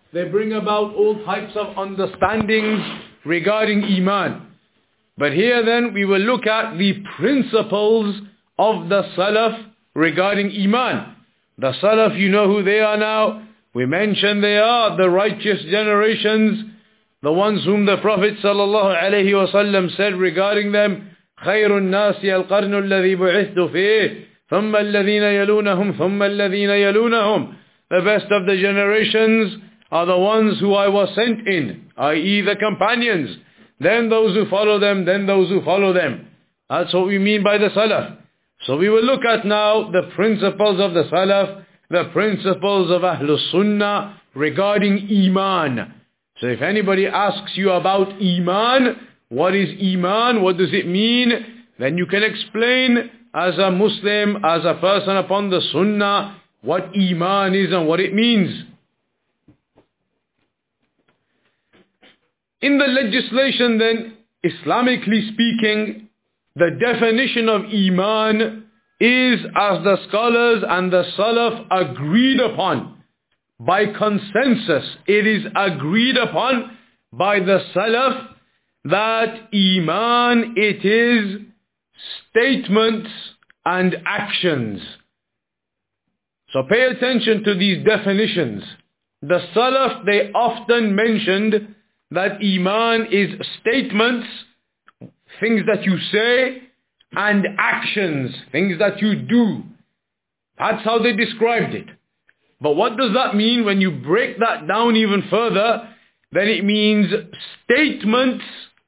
They bring about all types of understandings regarding Iman. But here then we will look at the principles of the Salaf regarding Iman. The Salaf, you know who they are now. We mentioned they are the righteous generations, the ones whom the Prophet ﷺ said regarding them, خَيْرُ النَّاسِ الْقَرْنُ الَّذِي بُعِثْتُ فِيهِ ثُمَّ الَّذِينَ يَلُونَهُمْ ثُمَّ الَّذِينَ يَلُونَهُمْ. The best of the generations are the ones who I was sent in, i.e. the companions. Then those who follow them, then those who follow them. That's what we mean by the Salaf. So we will look at now the principles of the Salaf, the principles of Ahlus Sunnah regarding Iman. So if anybody asks you about Iman, what is Iman, what does it mean, then you can explain as a Muslim, as a person upon the Sunnah, what Iman is and what it means. In the legislation then, Islamically speaking, the definition of Iman is, as the scholars and the Salaf agreed upon, by consensus, it is agreed upon by the Salaf that Iman, it is statements and actions. So pay attention to these definitions. The Salaf, they often mentioned that Iman is statements, things that you say, and actions, things that you do. That's how they described it. But what does that mean when you break that down even further? Then it means statements,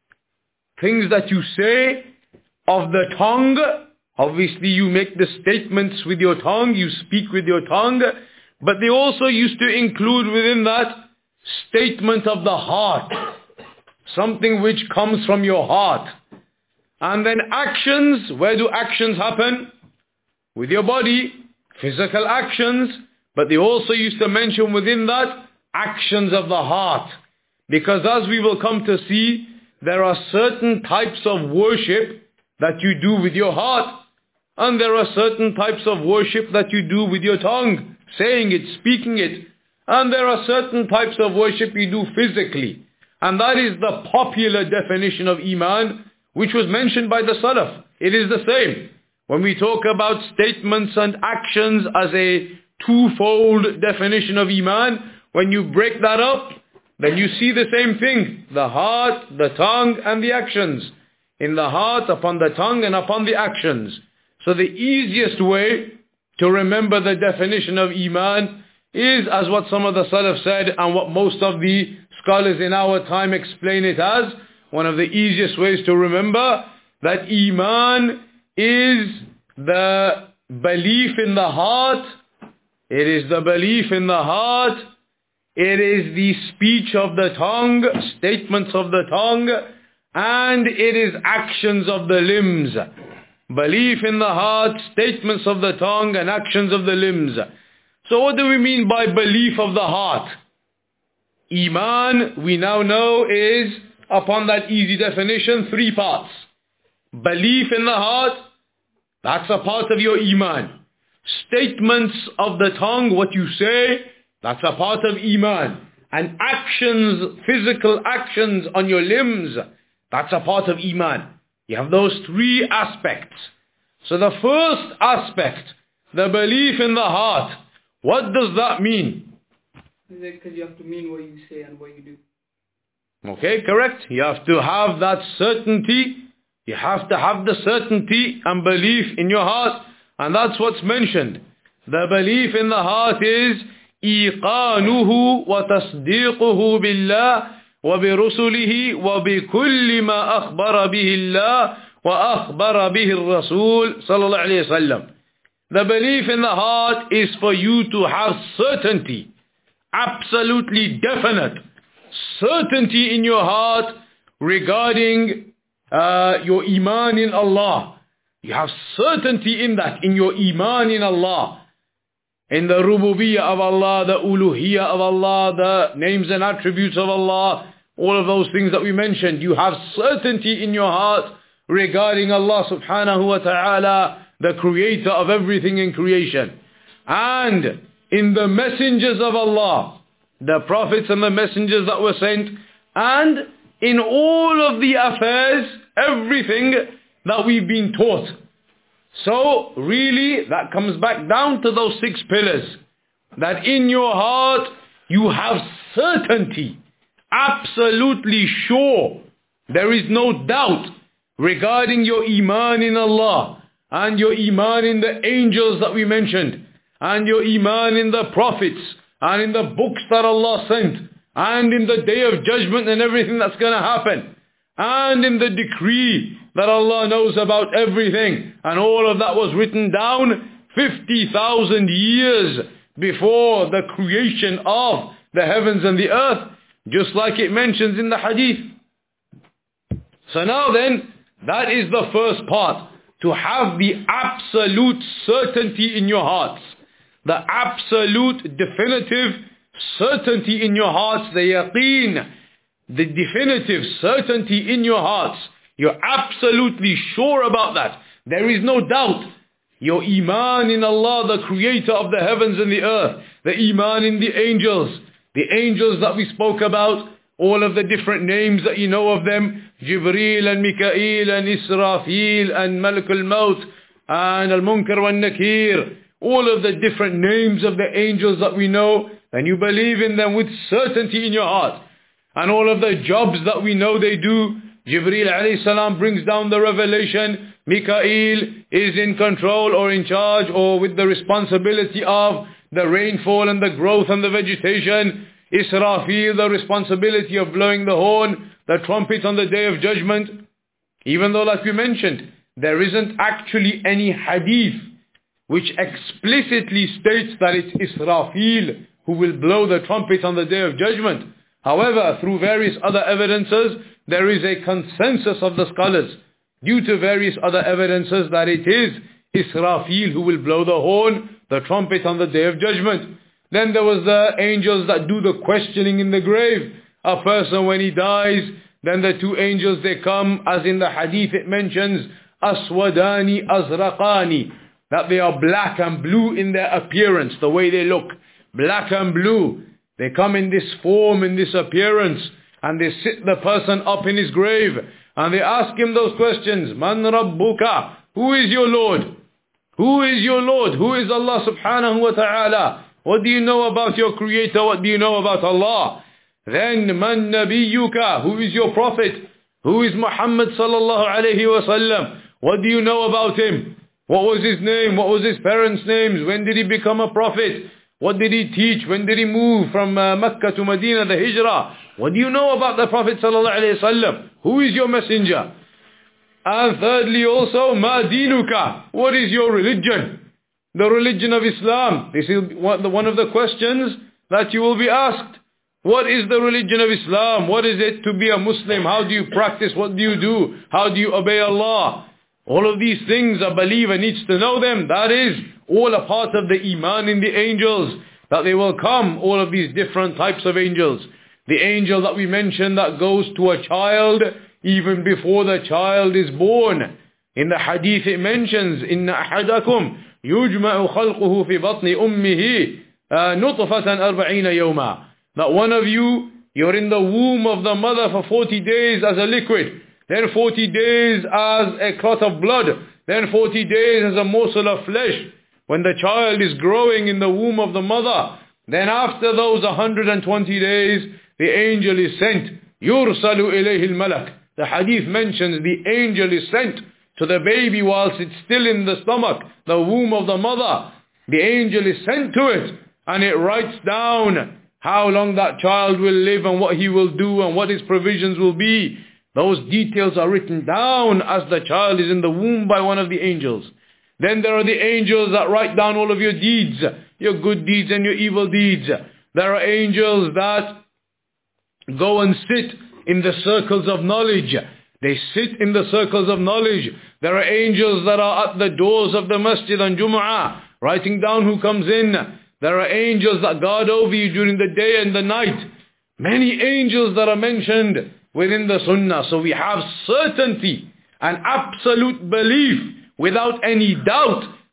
things that you say of the tongue. Obviously you make the statements with your tongue, you speak with your tongue, but they also used to include within that statement of the heart, something which comes from your heart. And then actions, where do actions happen? With your body, physical actions, but they also used to mention within that actions of the heart. Because as we will come to see, there are certain types of worship that you do with your heart, and there are certain types of worship that you do with your tongue, saying it, speaking it, and there are certain types of worship you do physically. And that is the popular definition of Iman, which was mentioned by the Salaf. It is the same. When we talk about statements and actions as a twofold definition of Iman, when you break that up, then you see the same thing. The heart, the tongue, and the actions. In the heart, upon the tongue, and upon the actions. So the easiest way to remember the definition of Iman is as what some of the Salaf said, and what most of the scholars in our time explain it as, one of the easiest ways to remember, that Iman is the belief in the heart. It is the belief in the heart. It is the speech of the tongue, statements of the tongue, and it is actions of the limbs. Belief in the heart, statements of the tongue, and actions of the limbs. So what do we mean by belief of the heart? Iman, we now know, is, upon that easy definition, 3 parts. Belief in the heart, that's a part of your Iman. Statements of the tongue, what you say, that's a part of Iman. And actions, physical actions on your limbs, that's a part of Iman. You have those 3 aspects. So the first aspect, the belief in the heart, what does that mean? Because you have to mean what you say and what you do. Okay, correct. You have to have that certainty. You have to have the certainty and belief in your heart. And that's what's mentioned. The belief in the heart is إيقانه وتصديقه بالله وبرسله وبكل ما أخبر به الله وأخبر به الرسول صلى الله عليه وسلم. The belief in the heart is for you to have certainty, absolutely definite certainty in your heart regarding your Iman in Allah. You have certainty in that, in your Iman in Allah, in the Rububiyyah of Allah, the Uluhiyyah of Allah, the names and attributes of Allah, all of those things that we mentioned. You have certainty in your heart regarding Allah subhanahu wa ta'ala, the creator of everything in creation. And in the messengers of Allah, the prophets and the messengers that were sent, and in all of the affairs, everything that we've been taught. So really that comes back down to those 6 pillars. That in your heart you have certainty, absolutely sure. There is no doubt regarding your iman in Allah, and your iman in the angels that we mentioned, and your iman in the prophets, and in the books that Allah sent, and in the day of judgment and everything that's going to happen, and in the decree that Allah knows about everything, and all of that was written down 50,000 years before the creation of the heavens and the earth, just like it mentions in the hadith. So now then, that is the first part, to have the absolute certainty in your hearts, the absolute definitive certainty in your hearts, the yaqeen, the definitive certainty in your hearts. You're absolutely sure about that. There is no doubt. Your iman in Allah, the creator of the heavens and the earth, the iman in the angels that we spoke about, all of the different names that you know of them, Jibreel and Mikael and Israfil and Malak al-Maut and al-Munkar wal-Nakir, all of the different names of the angels that we know, and you believe in them with certainty in your heart. And all of the jobs that we know they do, Jibreel alayhi salam brings down the revelation, Mikael is in control or in charge or with the responsibility of the rainfall and the growth and the vegetation, Israfil the responsibility of blowing the horn, the trumpet on the day of judgment. Even though, like we mentioned, there isn't actually any hadith which explicitly states that it's Israfil who will blow the trumpet on the day of judgment. However, through various other evidences, there is a consensus of the scholars, due to various other evidences, that it is Israfil who will blow the horn, the trumpet on the day of judgment. Then there was the angels that do the questioning in the grave. A person when he dies, then the 2 angels, they come, as in the hadith it mentions, Aswadani Azraqani, that they are black and blue in their appearance, the way they look, black and blue. They come in this form, in this appearance, and they sit the person up in his grave, and they ask him those questions. Man Rabbuka? Who is your Lord? Who is your Lord? Who is Allah subhanahu wa ta'ala? What do you know about your Creator? What do you know about Allah? Then, Man Nabiyuka? Who is your Prophet? Who is Muhammad sallallahu alayhi wa sallam? What do you know about him? What was his name? What was his parents' names? When did he become a prophet? What did he teach? When did he move from Mecca to Medina, the Hijrah? What do you know about the Prophet sallallahu alayhi wa sallam? Who is your messenger? And thirdly also, Ma dinuka? What is your religion? The religion of Islam. This is one of the questions that you will be asked. What is the religion of Islam? What is it to be a Muslim? How do you practice? What do you do? How do you obey Allah? All of these things a believer needs to know them. That is all a part of the iman in the angels, that they will come, all of these different types of angels. The angel that we mentioned that goes to a child even before the child is born. In the hadith it mentions, Inna ahadakum yujma'u khalquhu fi batni ummihi nutfatan 40 yawma. That one of you, you're in the womb of the mother for 40 days as a liquid, then 40 days as a clot of blood, then 40 days as a morsel of flesh. When the child is growing in the womb of the mother, then after those 120 days, the angel is sent. Yursalu ilayhi al-malak. The hadith mentions the angel is sent to the baby whilst it's still in the stomach, the womb of the mother. The angel is sent to it, and it writes down how long that child will live and what he will do and what his provisions will be. Those details are written down as the child is in the womb by one of the angels. Then there are the angels that write down all of your deeds, your good deeds and your evil deeds. There are angels that go and sit in the circles of knowledge. They sit in the circles of knowledge. There are angels that are at the doors of the masjid on Jumu'ah, writing down who comes in. There are angels that guard over you during the day and the night. Many angels that are mentioned within the sunnah. So we have certainty and absolute belief without any doubt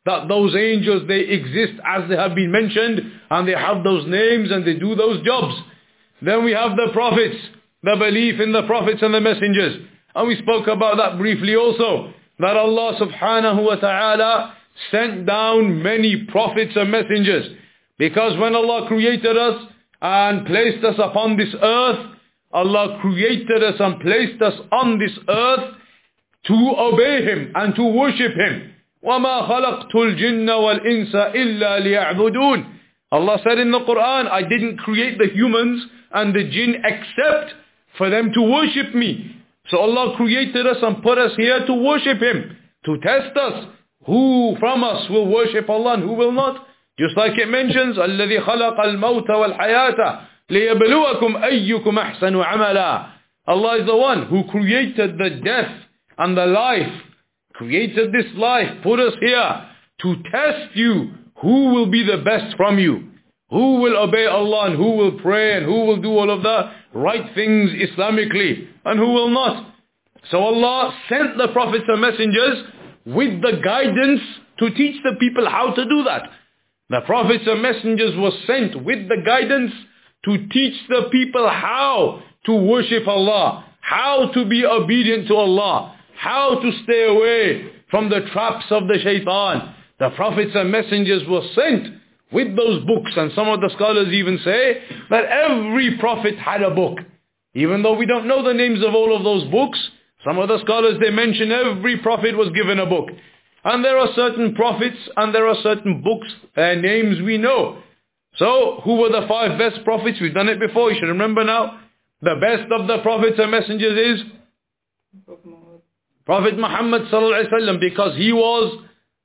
that those angels, they exist as they have been mentioned, and they have those names and they do those jobs. Then we have the prophets, the belief in the prophets and the messengers. And we spoke about that briefly also, that Allah subhanahu wa ta'ala sent down many prophets and messengers. Because when Allah created us and placed us upon this earth, Allah created us and placed us on this earth to obey Him and to worship Him. وَمَا خَلَقْتُ الْجِنَّ وَالْإِنسَ إِلَّا لِيَعْبُدُونَ. Allah said in the Quran, I didn't create the humans and the jinn except for them to worship me. So Allah created us and put us here to worship Him, to test us. Who from us will worship Allah and who will not? Just like it mentions, الَّذِي خَلَقَ الْمَوْتَ وَالْحَيَاةَ لِيَبْلُوَكُمْ أَيُّكُمْ أَحْسَنُ عَمَلًا. Allah is the one who created the death and the life, created this life, put us here to test you. Who will be the best from you? Who will obey Allah and who will pray and who will do all of the right things Islamically and who will not? So Allah sent the prophets and messengers with the guidance to teach the people how to do that. The prophets and messengers were sent with the guidance to teach the people how to worship Allah, how to be obedient to Allah, how to stay away from the traps of the shaitan. The prophets and messengers were sent with those books, and some of the scholars even say that every prophet had a book. Even though we don't know the names of all of those books, some of the scholars, they mention every prophet was given a book. And there are certain prophets and there are certain books, their names we know. So, who were the 5 best prophets? We've done it before, you should remember now. The best of the prophets and messengers is Prophet Muhammad sallallahu alaihi wasallam, because he was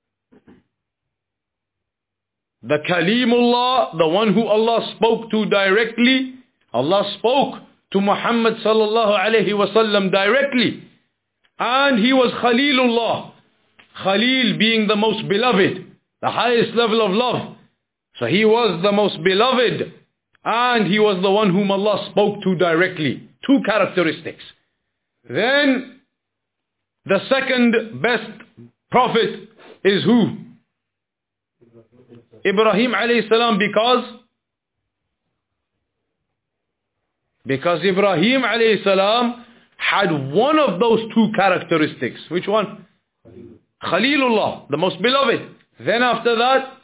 the Kalimullah, the one who Allah spoke to directly. Allah spoke to Muhammad sallallahu alaihi wasallam directly. And he was Khalilullah. Khalil being the most beloved, the highest level of love. So he was the most beloved. And he was the one whom Allah spoke to directly. 2 characteristics. Then, the second best prophet is who? Ibrahim alayhi salam, because Ibrahim alayhi salam had one of those 2 characteristics. Which one? Khalilullah, the most beloved. Then after that,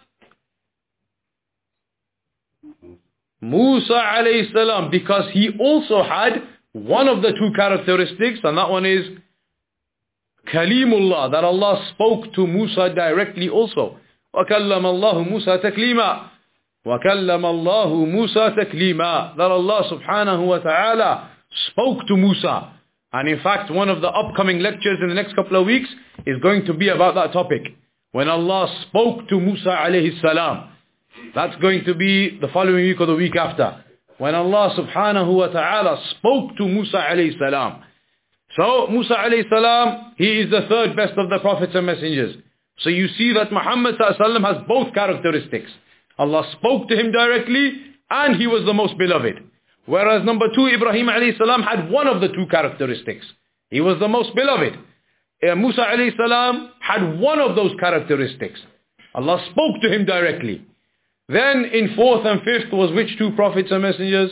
Musa alayhi salam, because he also had one of the 2 characteristics, and that one is Kalimullah, that Allah spoke to Musa directly also. وَكَلَّمَ اللَّهُ مُوسَى تَكْلِيمًا وَكَلَّمَ اللَّهُ مُوسَى تَكْلِيمًا. That Allah subhanahu wa ta'ala spoke to Musa. And in fact, one of the upcoming lectures in the next couple of weeks is going to be about that topic. When Allah spoke to Musa alayhi salam. That's going to be the following week or the week after. When Allah subhanahu wa ta'ala spoke to Musa alayhi salam. So Musa alayhi salam, he is the 3rd best of the prophets and messengers. So you see that Muhammad sallallahu alaihi wasallam has both characteristics. Allah spoke to him directly and he was the most beloved. Whereas number 2, Ibrahim alayhi salam had one of the 2 characteristics. He was the most beloved. Musa alayhi salam had one of those characteristics. Allah spoke to him directly. Then in 4th and 5th was which 2 prophets and messengers?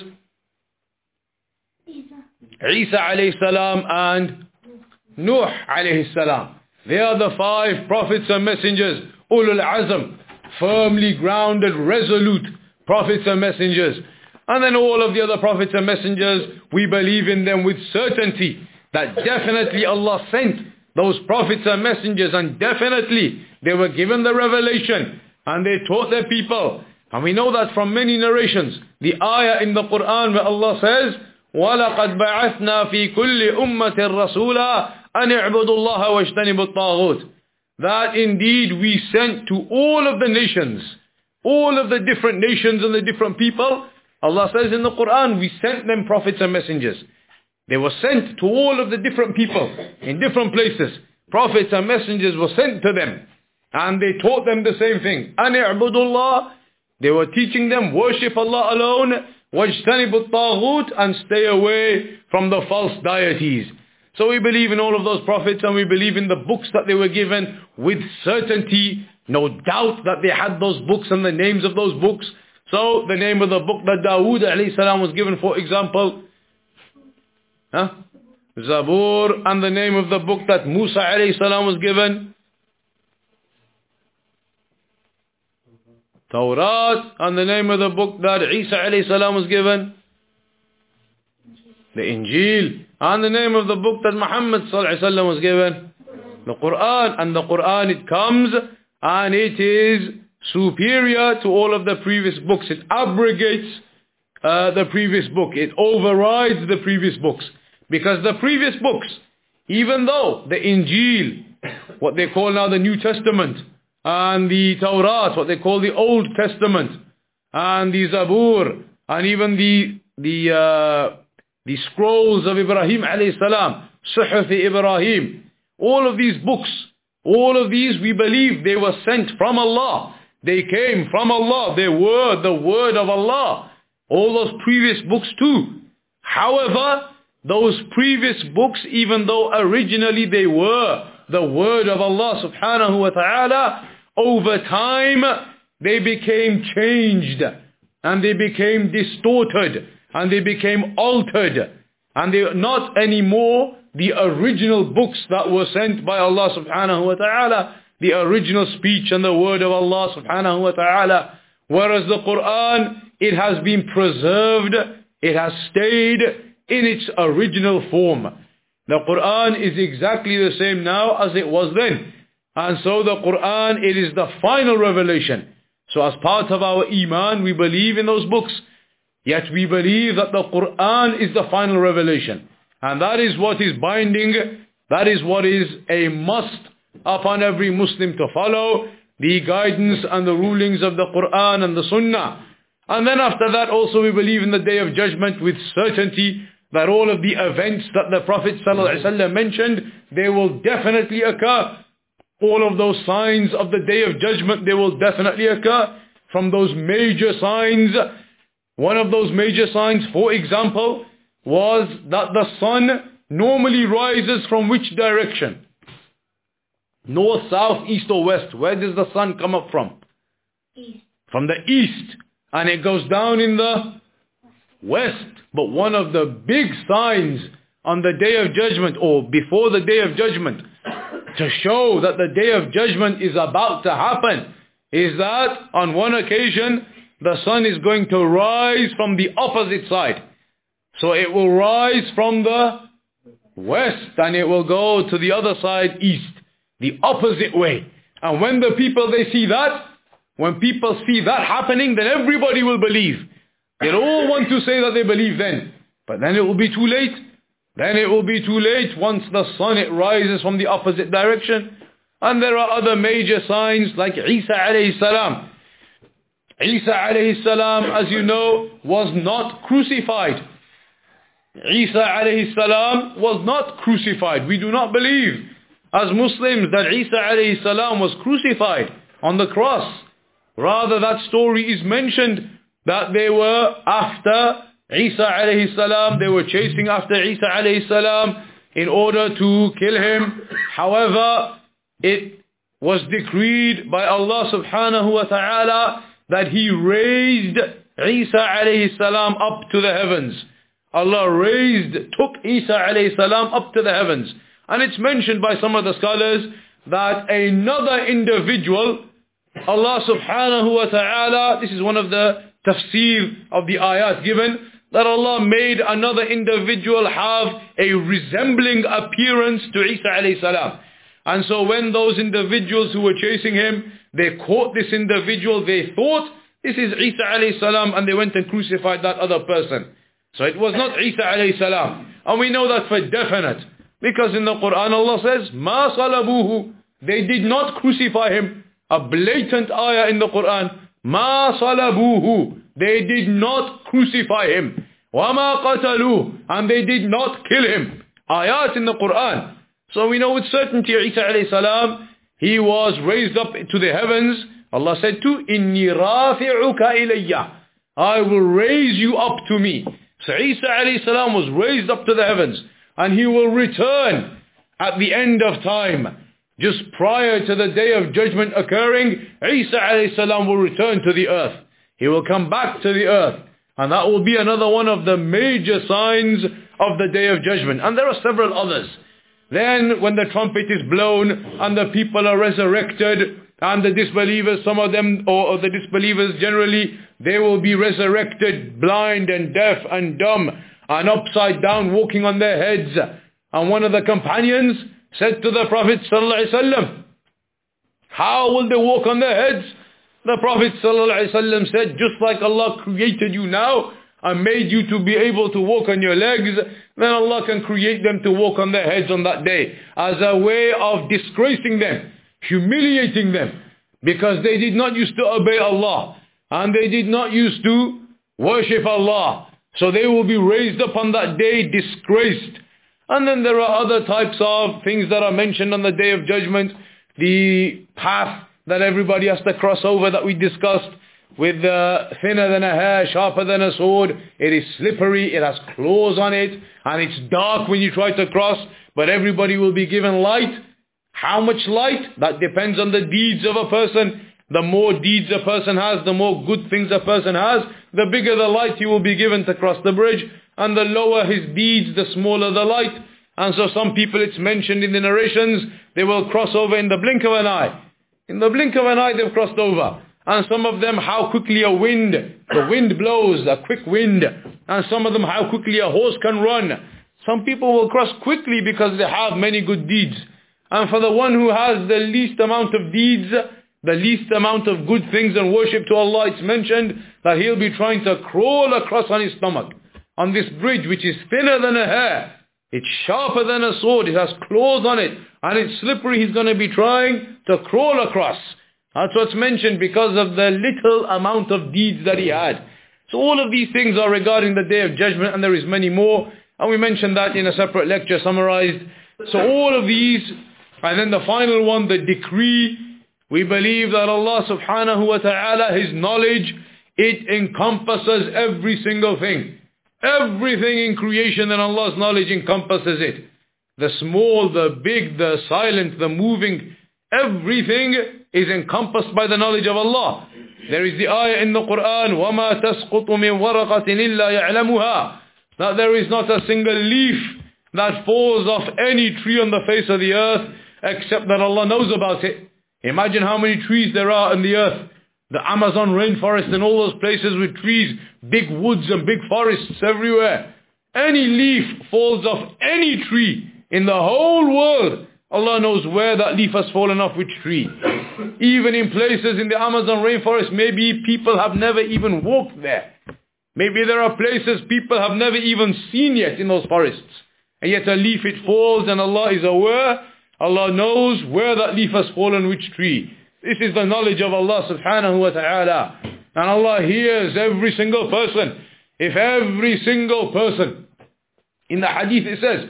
Isa alayhi salam and Nuh alayhi salam. They are the 5 prophets and messengers, ulul azm, firmly grounded, resolute prophets and messengers. And then all of the other prophets and messengers, we believe in them with certainty that definitely Allah sent those prophets and messengers, and definitely they were given the revelation and they taught their people. And we know that from many narrations. The ayah in the Quran where Allah says, وَلَقَدْ بَعَثْنَا فِي كُلِّ أُمَّةٍ رَسُولًا أَنِ اعْبُدُوا اللَّهَ وَاجْتَنِبُوا الطَّاغُوتِ. That indeed we sent to all of the nations, all of the different nations and the different people. Allah says in the Quran, we sent them prophets and messengers. They were sent to all of the different people in different places. Prophets and messengers were sent to them. And they taught them the same thing. أَنِ اعْبُدُوا اللَّهَ. They were teaching them, worship Allah alone. وَاجْتَنِبُوا الطَّاغُوتِ. And stay away from the false deities. So we believe in all of those prophets and we believe in the books that they were given with certainty No doubt that they had those books and the names of those books. So the name of the book that Dawood alayhi salam was given, for example, Zabur, and the name of the book that Musa alayhi salam was given, Tawrat, and the name of the book that Isa alayhi salam was given, the Injil, and the name of the book that Muhammad sallallahu alayhi wa sallam was given, the Quran. And the Quran, it comes and it is superior to all of the previous books. It abrogates the previous book. It overrides the previous books. Because the previous books, even though the Injil, what they call now the New Testament, and the Tawrat, what they call the Old Testament, and the Zabur, and even the scrolls of Ibrahim alayhi salam, Suhuf Ibrahim, all of these books, all of these we believe they were sent from Allah. They came from Allah. They were the word of Allah. All those previous books too. However, those previous books, even though originally they were the word of Allah subhanahu wa ta'ala, over time they became changed and they became distorted and they became altered, and they are not anymore the original books that were sent by Allah subhanahu wa ta'ala, the original speech and the word of Allah subhanahu wa ta'ala. Whereas the Quran, it has been preserved, it has stayed in its original form. The Quran is exactly the same now as it was then. And so the Quran, it is the final revelation. So as part of our Iman, we believe in those books. Yet we believe that the Quran is the final revelation. And that is what is binding, that is what is a must upon every Muslim to follow, the guidance and the rulings of the Quran and the Sunnah. And then after that also we believe in the Day of Judgment with certainty that all of the events that the Prophet ﷺ mentioned, they will definitely occur. All of those signs of the Day of Judgment, they will definitely occur. From those major signs, one of those major signs, for example, was that the sun normally rises from which direction? North, south, east or west? Where does the sun come up from? East. From the east. And it goes down in the west. But one of the big signs on the Day of Judgment, or before the Day of Judgment, to show that the Day of Judgment is about to happen, is that on one occasion the sun is going to rise from the opposite side. So it will rise from the west and it will go to the other side, east, the opposite way. And when the people, they see that, when people see that happening, then everybody will believe. They'll all want to say that they believe then. But then it will be too late. Then it will be too late once the sun, it rises from the opposite direction. And there are other major signs like Isa alayhi salam. Isa alayhi salam, as you know, was not crucified. Isa alayhi salam was not crucified. We do not believe as Muslims that Isa alayhi salam was crucified on the cross. Rather, that story is mentioned that they were after Isa alayhi salam, they were chasing after Isa alayhi salam in order to kill him. However, it was decreed by Allah subhanahu wa ta'ala that He raised Isa alayhi salam up to the heavens. Allah took Isa alayhi salam up to the heavens. And it's mentioned by some of the scholars that another individual, Allah subhanahu wa ta'ala, this is one of the tafsir of the ayat given, that Allah made another individual have a resembling appearance to Isa alayhi salam. And so when those individuals who were chasing him, they caught this individual, they thought this is Isa alayhi salam, and they went and crucified that other person. So it was not Isa alayhi salam. And we know that for definite. Because in the Quran Allah says, مَا صَلَبُوهُ, they did not crucify him. A blatant ayah in the Quran. مَا صَلَبُوهُ, they did not crucify him. وَمَا قَتَلُوهُ, and they did not kill him. Ayat in the Quran. So we know with certainty Isa alayhi salam, he was raised up to the heavens. Allah said to, إِنِّي رَافِعُكَ إِلَيَّ, I will raise you up to me. So Isa alayhi salam was raised up to the heavens. And he will return at the end of time. just prior to the day of judgment occurring, Isa alayhi salam will return to the earth. He will come back to the earth. And that will be another one of the major signs of the day of judgment. And there are several others. Then when the trumpet is blown and the people are resurrected, and the disbelievers, some of them, or the disbelievers generally, they will be resurrected blind and deaf and dumb and upside down, walking on their heads. And one of the companions said to the Prophet ﷺ, how will they walk on their heads? The Prophet ﷺ said, just like Allah created you now and made you to be able to walk on your legs, then Allah can create them to walk on their heads on that day as a way of disgracing them, humiliating them, because they did not used to obey Allah and they did not used to worship Allah. So they will be raised up on that day disgraced. And then there are other types of things that are mentioned on the day of judgment. The path that everybody has to cross over that we discussed, with thinner than a hair, sharper than a sword. It is slippery, it has claws on it, and it's dark when you try to cross, but everybody will be given light. How much light? That depends on the deeds of a person. The more deeds a person has, the more good things a person has, the bigger the light he will be given to cross the bridge, and the lower his deeds, the smaller the light. And so some people, it's mentioned in the narrations, they will cross over in the blink of an eye. In the blink of an eye they've crossed over. And some of them how quickly the wind blows, a quick wind. And some of them how quickly a horse can run. Some people will cross quickly because they have many good deeds. And for the one who has the least amount of deeds, the least amount of good things and worship to Allah, it's mentioned that he'll be trying to crawl across on his stomach, on this bridge which is thinner than a hair. It's sharper than a sword, it has claws on it, and it's slippery. He's going to be trying to crawl across. That's what's mentioned because of the little amount of deeds that he had. So all of these things are regarding the Day of Judgment, and there is many more. And we mentioned that in a separate lecture summarized. So all of these, and then the final one, the decree. We believe that Allah subhanahu wa ta'ala, His knowledge, it encompasses every single thing. Everything in creation, and Allah's knowledge encompasses it. The small, the big, the silent, the moving, everything is encompassed by the knowledge of Allah. There is the ayah in the Quran, وَمَا تَسْقُطُ مِنْ وَرَقَةٍ إِلَّا يَعْلَمُهَا, that there is not a single leaf that falls off any tree on the face of the earth except that Allah knows about it. Imagine how many trees there are in the earth. The Amazon rainforest and all those places with trees, big woods and big forests everywhere. Any leaf falls off any tree in the whole world, Allah knows where that leaf has fallen off which tree. Even in places in the Amazon rainforest, maybe people have never even walked there. Maybe there are places people have never even seen yet in those forests. And yet a leaf, it falls, and Allah is aware. Allah knows where that leaf has fallen, which tree. This is the knowledge of Allah subhanahu wa ta'ala. And Allah hears every single person. If every single person, in the hadith it says,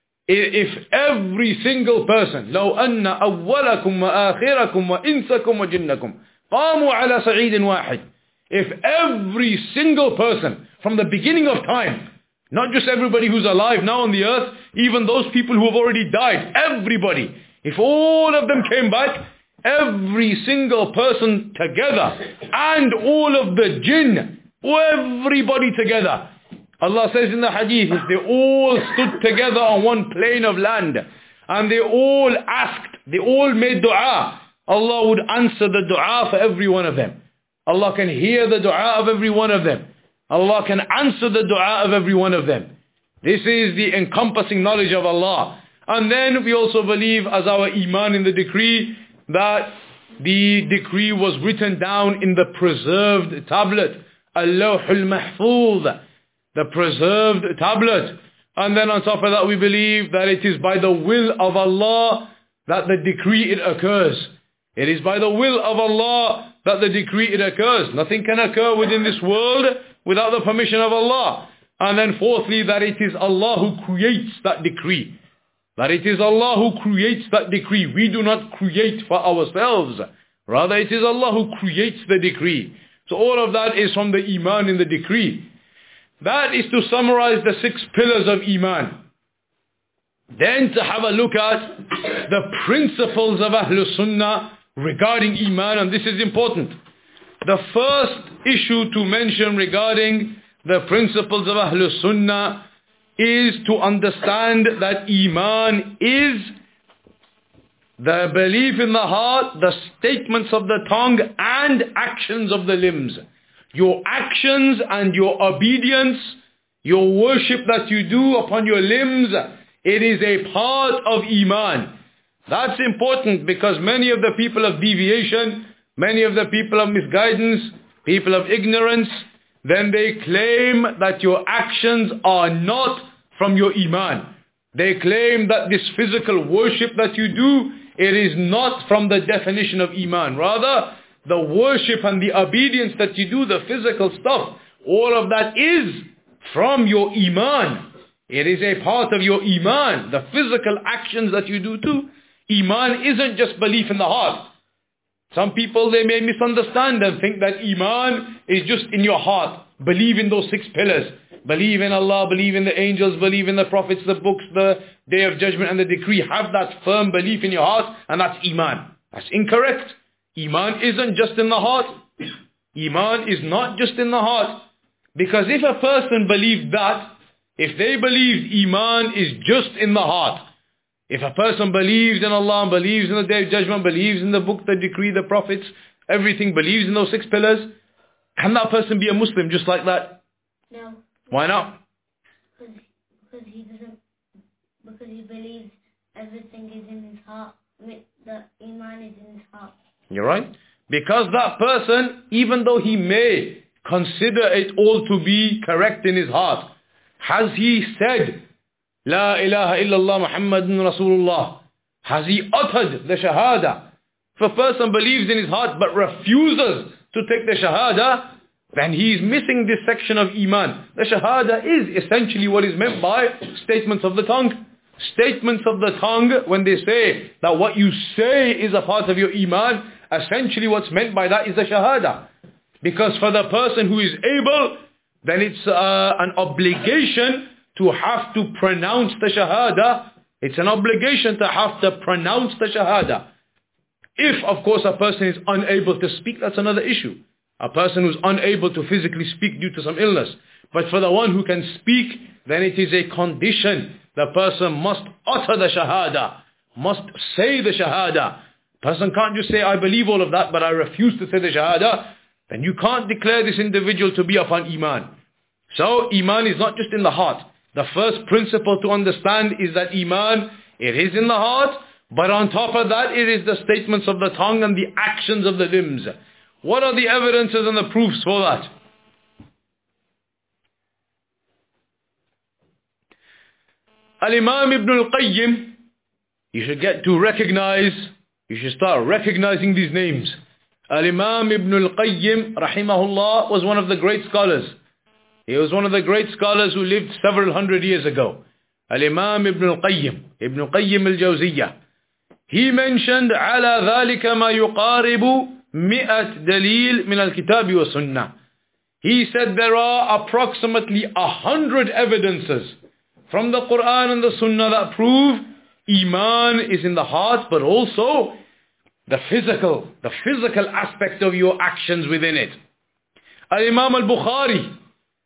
if every single person, لو أن أولكم وآخركم وإنسكم وجنكم قاموا على صعيد واحد, if every single person from the beginning of time, not just everybody who's alive now on the earth, even those people who have already died, everybody, if all of them came back, every single person together, and all of the jinn, everybody together, Allah says in the hadith, if they all stood together on one plane of land, and they all asked, they all made dua, Allah would answer the dua for every one of them. Allah can hear the dua of every one of them. Allah can answer the dua of every one of them. This is the encompassing knowledge of Allah. And then we also believe, as our iman in the decree, that the decree was written down in the preserved tablet, Al-Lawhul Mahfuz, the preserved tablet. And then on top of that we believe that it is by the will of Allah that the decree it occurs. It is by the will of Allah that the decree it occurs. Nothing can occur within this world without the permission of Allah. And then fourthly, that it is Allah who creates that decree. That it is Allah who creates that decree. We do not create for ourselves. Rather, it is Allah who creates the decree. So all of that is from the iman in the decree. That is to summarize the 6 pillars of iman. Then to have a look at the principles of Ahlul Sunnah regarding Iman, and this is important. The first issue to mention regarding the principles of Ahlul Sunnah is to understand that Iman is the belief in the heart, the statements of the tongue, and actions of the limbs. Your actions and your obedience, your worship that you do upon your limbs, it is a part of Iman. That's important because many of the people of deviation, many of the people of misguidance, people of ignorance, then they claim that your actions are not from your Iman. They claim that this physical worship that you do, it is not from the definition of Iman. Rather, the worship and the obedience that you do, the physical stuff, all of that is from your Iman. It is a part of your Iman. The physical actions that you do too. Iman isn't just belief in the heart. Some people, they may misunderstand and think that Iman is just in your heart. Believe in those 6 pillars. Believe in Allah, believe in the angels, believe in the prophets, the books, the day of judgment and the decree. Have that firm belief in your heart, and that's Iman. That's incorrect. Iman isn't just in the heart. Iman is not just in the heart. Because if a person believed that, if they believed Iman is just in the heart, if a person believes in Allah, believes in the day of judgment, believes in the book, the decree, the prophets, everything, believes in those 6 pillars, can that person be a Muslim just like that? No. Why not? Because he believes everything is in his heart. The Iman is in his heart. You're right. Because that person, even though he may consider it all to be correct in his heart, has he said, La ilaha illallah Muhammadun Rasulullah? Has he uttered the Shahada? If a person believes in his heart but refuses to take the Shahada, then he is missing this section of Iman. The Shahada is essentially what is meant by statements of the tongue. Statements of the tongue, when they say that what you say is a part of your Iman, essentially what's meant by that is the Shahada. Because for the person who is able, then it's an obligation to have to pronounce the Shahada. It's an obligation to have to pronounce the Shahada. If, of course, a person is unable to speak, that's another issue. A person who's unable to physically speak due to some illness. But for the one who can speak, then it is a condition. The person must utter the Shahada, must say the Shahada. Person can't just say, I believe all of that, but I refuse to say the Shahada. Then you can't declare this individual to be upon Iman. So Iman is not just in the heart. The first principle to understand is that Iman, it is in the heart, but on top of that, it is the statements of the tongue and the actions of the limbs. What are the evidences and the proofs for that? Al-Imam Ibn al-Qayyim, you should start recognizing these names. Al-Imam Ibn al-Qayyim, rahimahullah, was one of the great scholars. He was one of the great scholars who lived several hundred years ago. Al-Imam Ibn al-Qayyim, Ibn al-Qayyim al-Jawziyah. He mentioned على ذلك ما يقارب 100 دليل من الكتاب والسنة. He said there are approximately 100 evidences from the Quran and the Sunnah that prove Iman is in the heart, but also the physical aspect of your actions within it. Al-Imam al-Bukhari,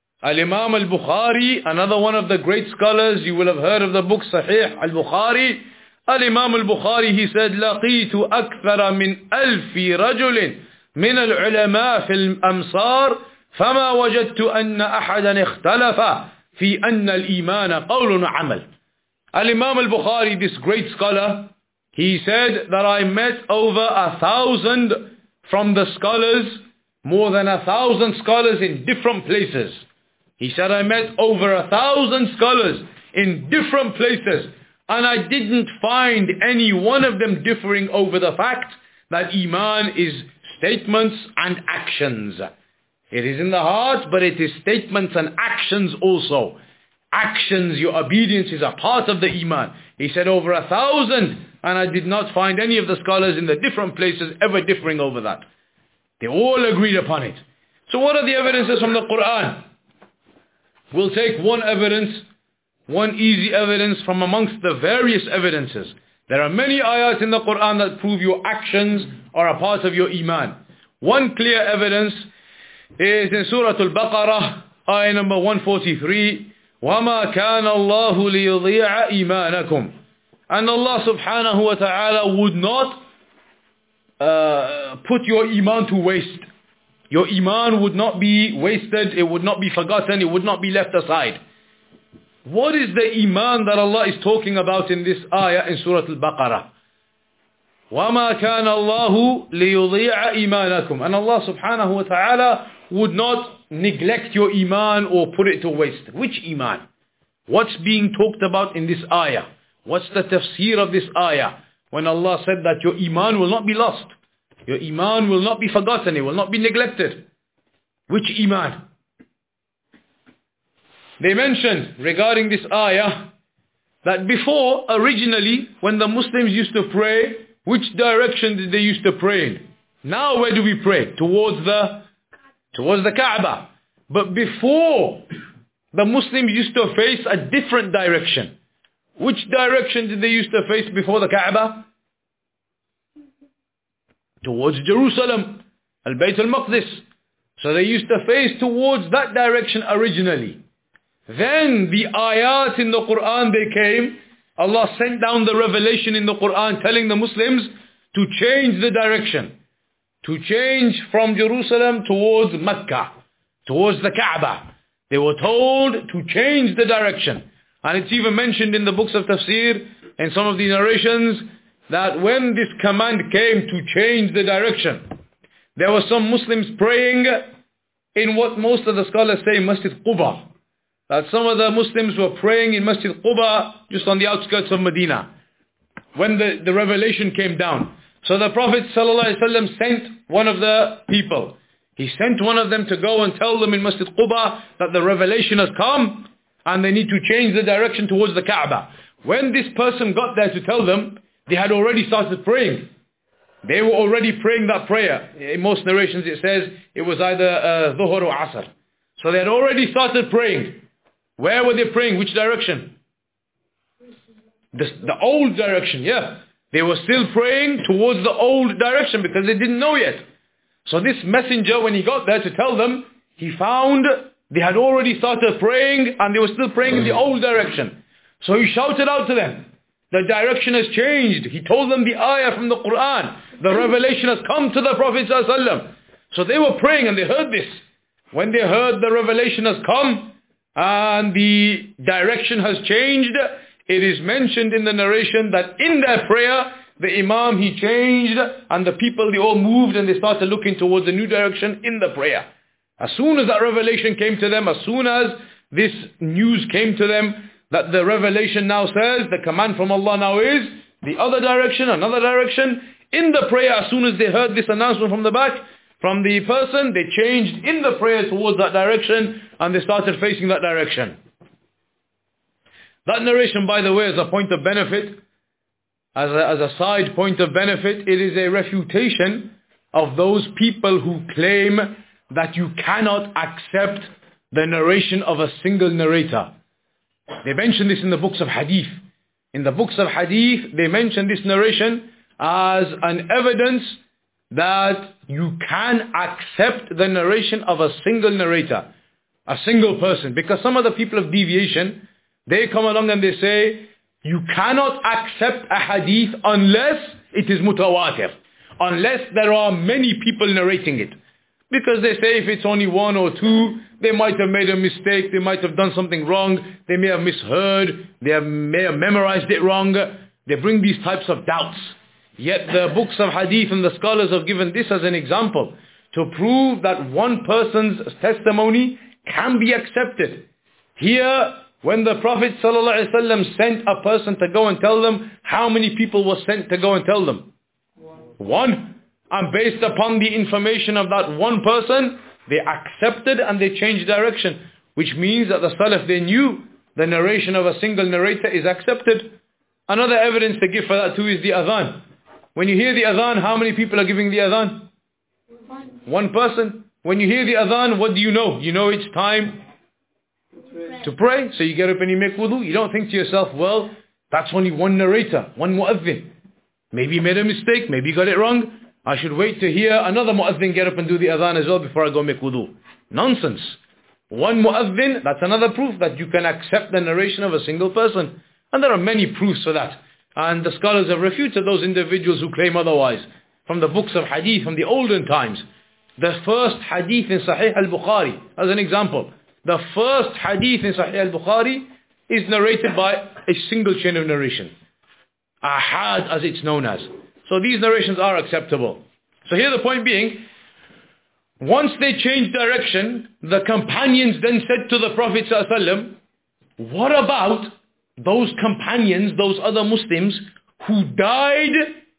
another one of the great scholars, you will have heard of the book Sahih al-Bukhari. Al-Imam al-Bukhari, he said, لَقِيتُ أَكْثَرَ مِنْ أَلْفِ رَجُلٍ مِنَ الْعُلَمَاءِ فِي الْأَمْصَارِ فَمَا وَجَدْتُ أَنَّ أَحَدًا اخْتَلَفَ فِي أَنَّ الْإِيمَانَ قَوْلٌ وَعَمَلٌ. Al-Imam al-Bukhari, this great scholar, he said that I met over 1,000 from the scholars, more than 1,000 scholars in different places. He said I met over 1,000 scholars in different places, and I didn't find any one of them differing over the fact that Iman is statements and actions. It is in the heart, but it is statements and actions also. Actions, your obedience is a part of the Iman. He said over 1,000, and I did not find any of the scholars in the different places ever differing over that. They all agreed upon it. So what are the evidences from the Quran? We'll take one evidence one easy evidence from amongst the various evidences. There are many ayat in the Quran that prove your actions are a part of your iman. One clear evidence is in Surah Al-Baqarah, ayah number 143. وَمَا كَانَ اللَّهُ لِيُضِيعَ إِيمَانَكُمْ. And Allah subhanahu wa ta'ala would not put your iman to waste. Your iman would not be wasted, it would not be forgotten, it would not be left aside. What is the iman that Allah is talking about in this ayah in Surah Al-Baqarah? وَمَا كَانَ اللَّهُ لِيُضِيعَ إِيمَانَكُمْ. And Allah subhanahu wa ta'ala would not neglect your iman or put it to waste. Which iman? What's being talked about in this ayah? What's the tafsir of this ayah? When Allah said that your iman will not be lost. Your iman will not be forgotten. It will not be neglected. Which iman? They mentioned regarding this ayah that before, originally, when the Muslims used to pray, which direction did they used to pray in? Now where do we pray? Towards the Kaaba. But before, the Muslims used to face a different direction. Which direction did they used to face before the Kaaba? Towards Jerusalem, Al-Bayt al-Maqdis. So they used to face towards that direction originally. Then the ayat in the Quran, they came, Allah sent down the revelation in the Quran telling the Muslims to change the direction. To change from Jerusalem towards Mecca, towards the Kaaba. They were told to change the direction. And it's even mentioned in the books of tafsir, in some of the narrations, that when this command came to change the direction, there were some Muslims praying in what most of the scholars say Masjid Quba. That some of the Muslims were praying in Masjid Quba, just on the outskirts of Medina, when the revelation came down. So the Prophet ﷺ sent one of the people. He sent one of them to go and tell them in Masjid Quba that the revelation has come and they need to change the direction towards the Kaaba. When this person got there to tell them, they had already started praying. They were already praying that prayer. In most narrations it says it was either Dhuhr or Asr. So they had already started praying. Where were they praying? Which direction? The old direction, yeah. They were still praying towards the old direction because they didn't know yet. So this messenger, when he got there to tell them, he found they had already started praying and they were still praying in the old direction. So he shouted out to them, the direction has changed. He told them the ayah from the Quran. The revelation has come to the Prophet ﷺ. So they were praying and they heard this. When they heard the revelation has come and the direction has changed, it is mentioned in the narration that in their prayer, the Imam, he changed and the people, they all moved and they started looking towards a new direction in the prayer. As soon as that revelation came to them, as soon as this news came to them, that the revelation now says, the command from Allah now is, the other direction, another direction, in the prayer, as soon as they heard this announcement from the back, from the person, they changed in the prayer towards that direction and they started facing that direction. That narration, by the way, as a point of benefit, as a side point of benefit, it is a refutation of those people who claim that you cannot accept the narration of a single narrator. They mention this in the books of hadith. In the books of hadith, they mention this narration as an evidence that you can accept the narration of a single narrator, a single person. Because some of the people of deviation, they come along and they say, you cannot accept a hadith unless it is mutawatir, unless there are many people narrating it. Because they say if it's only one or two, they might have made a mistake, they might have done something wrong, they may have misheard, may have memorized it wrong. They bring these types of doubts. Yet the books of hadith and the scholars have given this as an example to prove that one person's testimony can be accepted. Here, when the Prophet ﷺ sent a person to go and tell them, how many people were sent to go and tell them? One. And based upon the information of that one person, they accepted and they changed direction. Which means that the Salaf, they knew the narration of a single narrator is accepted. Another evidence to give for that too is the adhan. When you hear the adhan, how many people are giving the adhan? One person. When you hear the adhan, what do you know? You know it's time To pray. So you get up and you make wudu. You don't think to yourself, well, that's only one narrator, one mu'adhin. Maybe he made a mistake, maybe he got it wrong. I should wait to hear another mu'adhin get up and do the adhan as well before I go make wudu. Nonsense. One mu'adhin, that's another proof that you can accept the narration of a single person. And there are many proofs for that. And the scholars have refuted those individuals who claim otherwise. From the books of hadith, from the olden times. The first hadith in Sahih al-Bukhari, as an example. The first hadith in Sahih al-Bukhari is narrated by a single chain of narration. Ahad, as it's known as. So these narrations are acceptable. So here the point being, once they changed direction, the companions then said to the Prophet ﷺ, what about those companions, those other Muslims who died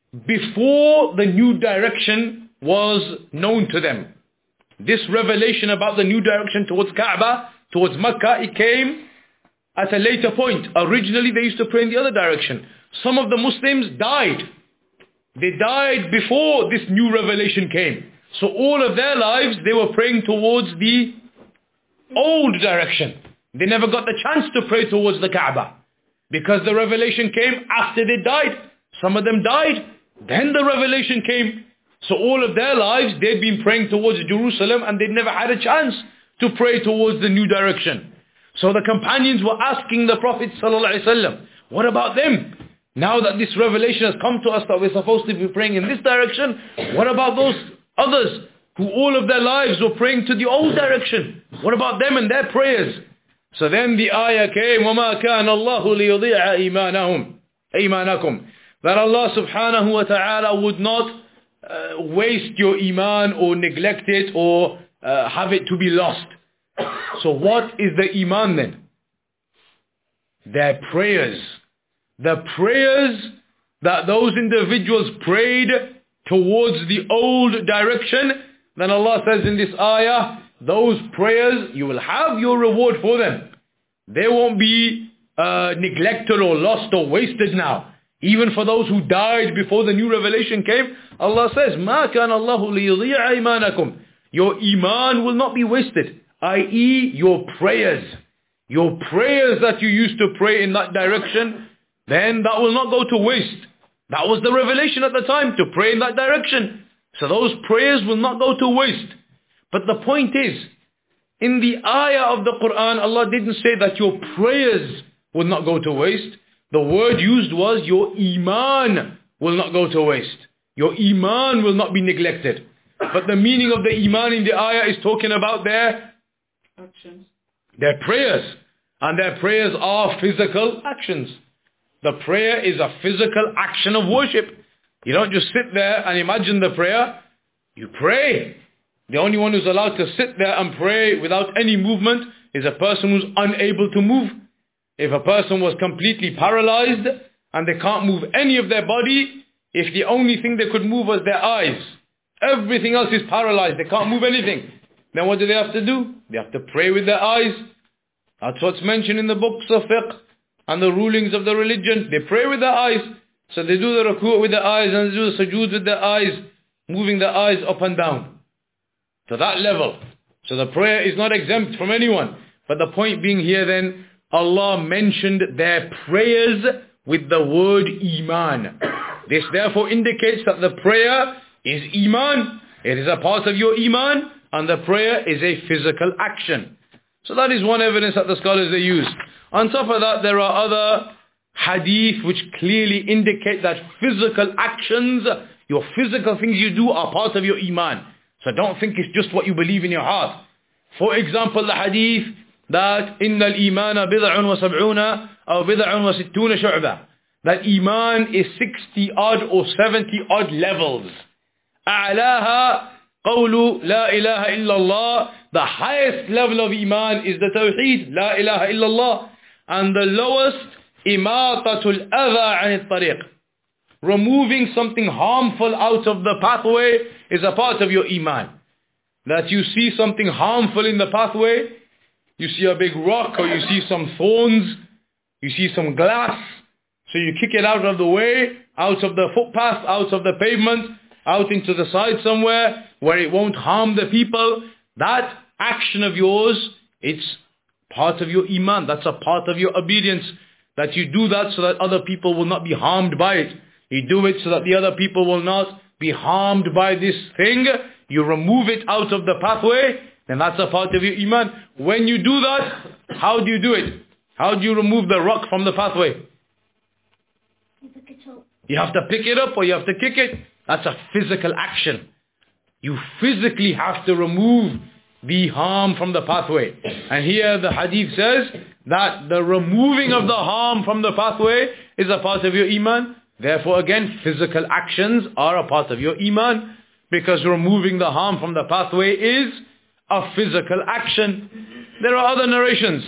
before the new direction was known to them? This revelation about the new direction towards Kaaba, towards Mecca, it came at a later point. Originally they used to pray in the other direction. Some of the Muslims died. They died before this new revelation came. So all of their lives they were praying towards the old direction. They never got the chance to pray towards the Kaaba. Because the revelation came after they died. Some of them died. Then the revelation came. So all of their lives, they'd been praying towards Jerusalem and they'd never had a chance to pray towards the new direction. So the companions were asking the Prophet ﷺ, what about them? Now that this revelation has come to us that we're supposed to be praying in this direction, what about those others who all of their lives were praying to the old direction? What about them and their prayers? So then the ayah came, وَمَا كَانَ اللَّهُ لِيُضِيعَ إِيمَانَكُمْ, that Allah subhanahu wa ta'ala would not waste your iman or neglect it or have it to be lost. So what is the iman then? Their prayers. The prayers that those individuals prayed towards the old direction, then Allah says in this ayah, those prayers, you will have your reward for them. They won't be neglected or lost or wasted now. Even for those who died before the new revelation came, Allah says, مَا كَانَ اللَّهُ لِيُضِيعَ إِيمَانَكُمْ. Your iman will not be wasted, i.e. your prayers. Your prayers that you used to pray in that direction, then that will not go to waste. That was the revelation at the time, to pray in that direction. So those prayers will not go to waste. But the point is, in the ayah of the Quran, Allah didn't say that your prayers will not go to waste. The word used was your iman will not go to waste. Your iman will not be neglected. But the meaning of the iman in the ayah is talking about their actions, their prayers. And their prayers are physical actions. The prayer is a physical action of worship. You don't just sit there and imagine the prayer. You pray. The only one who's allowed to sit there and pray without any movement is a person who's unable to move. If a person was completely paralyzed and they can't move any of their body, if the only thing they could move was their eyes, everything else is paralyzed, they can't move anything, then what do they have to do? They have to pray with their eyes. That's what's mentioned in the books of fiqh and the rulings of the religion. They pray with their eyes. So they do the ruku' with their eyes and they do the sujood with their eyes, moving their eyes up and down. To that level. So the prayer is not exempt from anyone. But the point being here then, Allah mentioned their prayers with the word iman. This therefore indicates that the prayer is iman. It is a part of your iman, and the prayer is a physical action. So that is one evidence that the scholars they use. On top of that, there are other hadith which clearly indicate that physical actions, your physical things you do are part of your iman. So don't think it's just what you believe in your heart. For example, the hadith that إِنَّ الْإِيمَانَ بِضْعٌ وَسَبْعُونَ أو بِضْعٌ وَسِتُّونَ شُعْبَةً, that iman is 60 odd or 70 odd levels. أعلاها قول لا إله إلا الله. The highest level of iman is the tawheed, لا إله إلا الله. And the lowest, إماطة الأذى عن الطريق. Removing something harmful out of the pathway is a part of your iman. That you see something harmful in the pathway, you see a big rock or you see some thorns, you see some glass, so you kick it out of the way, out of the footpath, out of the pavement, out into the side somewhere where it won't harm the people. That action of yours, it's part of your iman. That's a part of your obedience. That you do that so that other people will not be harmed by it. You do it so that the other people will not be harmed by this thing. You remove it out of the pathway, then that's a part of your iman. When you do that, how do you do it? How do you remove the rock from the pathway? You have to pick it up or you have to kick it. That's a physical action. You physically have to remove the harm from the pathway. And here the hadith says that the removing of the harm from the pathway is a part of your iman. Therefore again, physical actions are a part of your iman, because removing the harm from the pathway is a physical action. There are other narrations.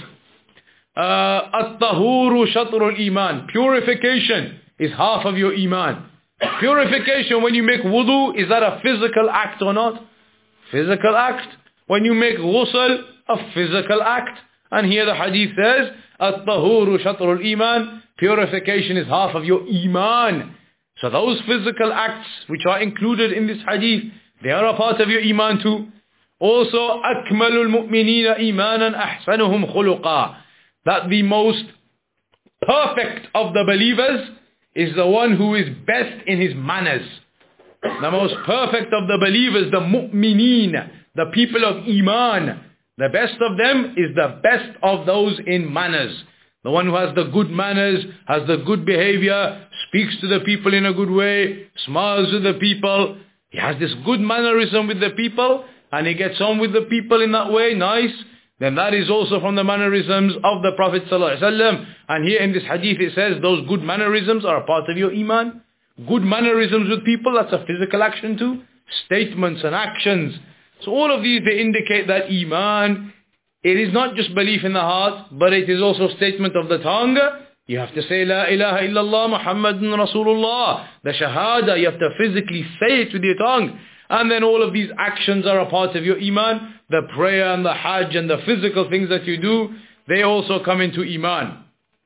At-tahuru shatrul iman. Purification is half of your iman. Purification, when you make wudu, is that a physical act or not? Physical act. When you make ghusl, a physical act. And here the hadith says, At-tahuru shatrul iman. Purification is half of your iman. So those physical acts which are included in this hadith, they are a part of your iman too. Also, أكمل المؤمنين إيمانا أحسنهم خلقا. That the most perfect of the believers is the one who is best in his manners. The most perfect of the believers, the mu'mineen, the people of iman, the best of them is the best of those in manners. The one who has the good manners, has the good behavior, speaks to the people in a good way, smiles with the people. He has this good mannerism with the people, and he gets on with the people in that way, nice. Then that is also from the mannerisms of the Prophet ﷺ. And here in this hadith it says those good mannerisms are a part of your iman. Good mannerisms with people, that's a physical action too. Statements and actions. So all of these, they indicate that iman, it is not just belief in the heart, but it is also statement of the tongue. You have to say, La ilaha illallah Muhammadun Rasulullah. The shahada, you have to physically say it with your tongue. And then all of these actions are a part of your iman. The prayer and the hajj and the physical things that you do, they also come into iman.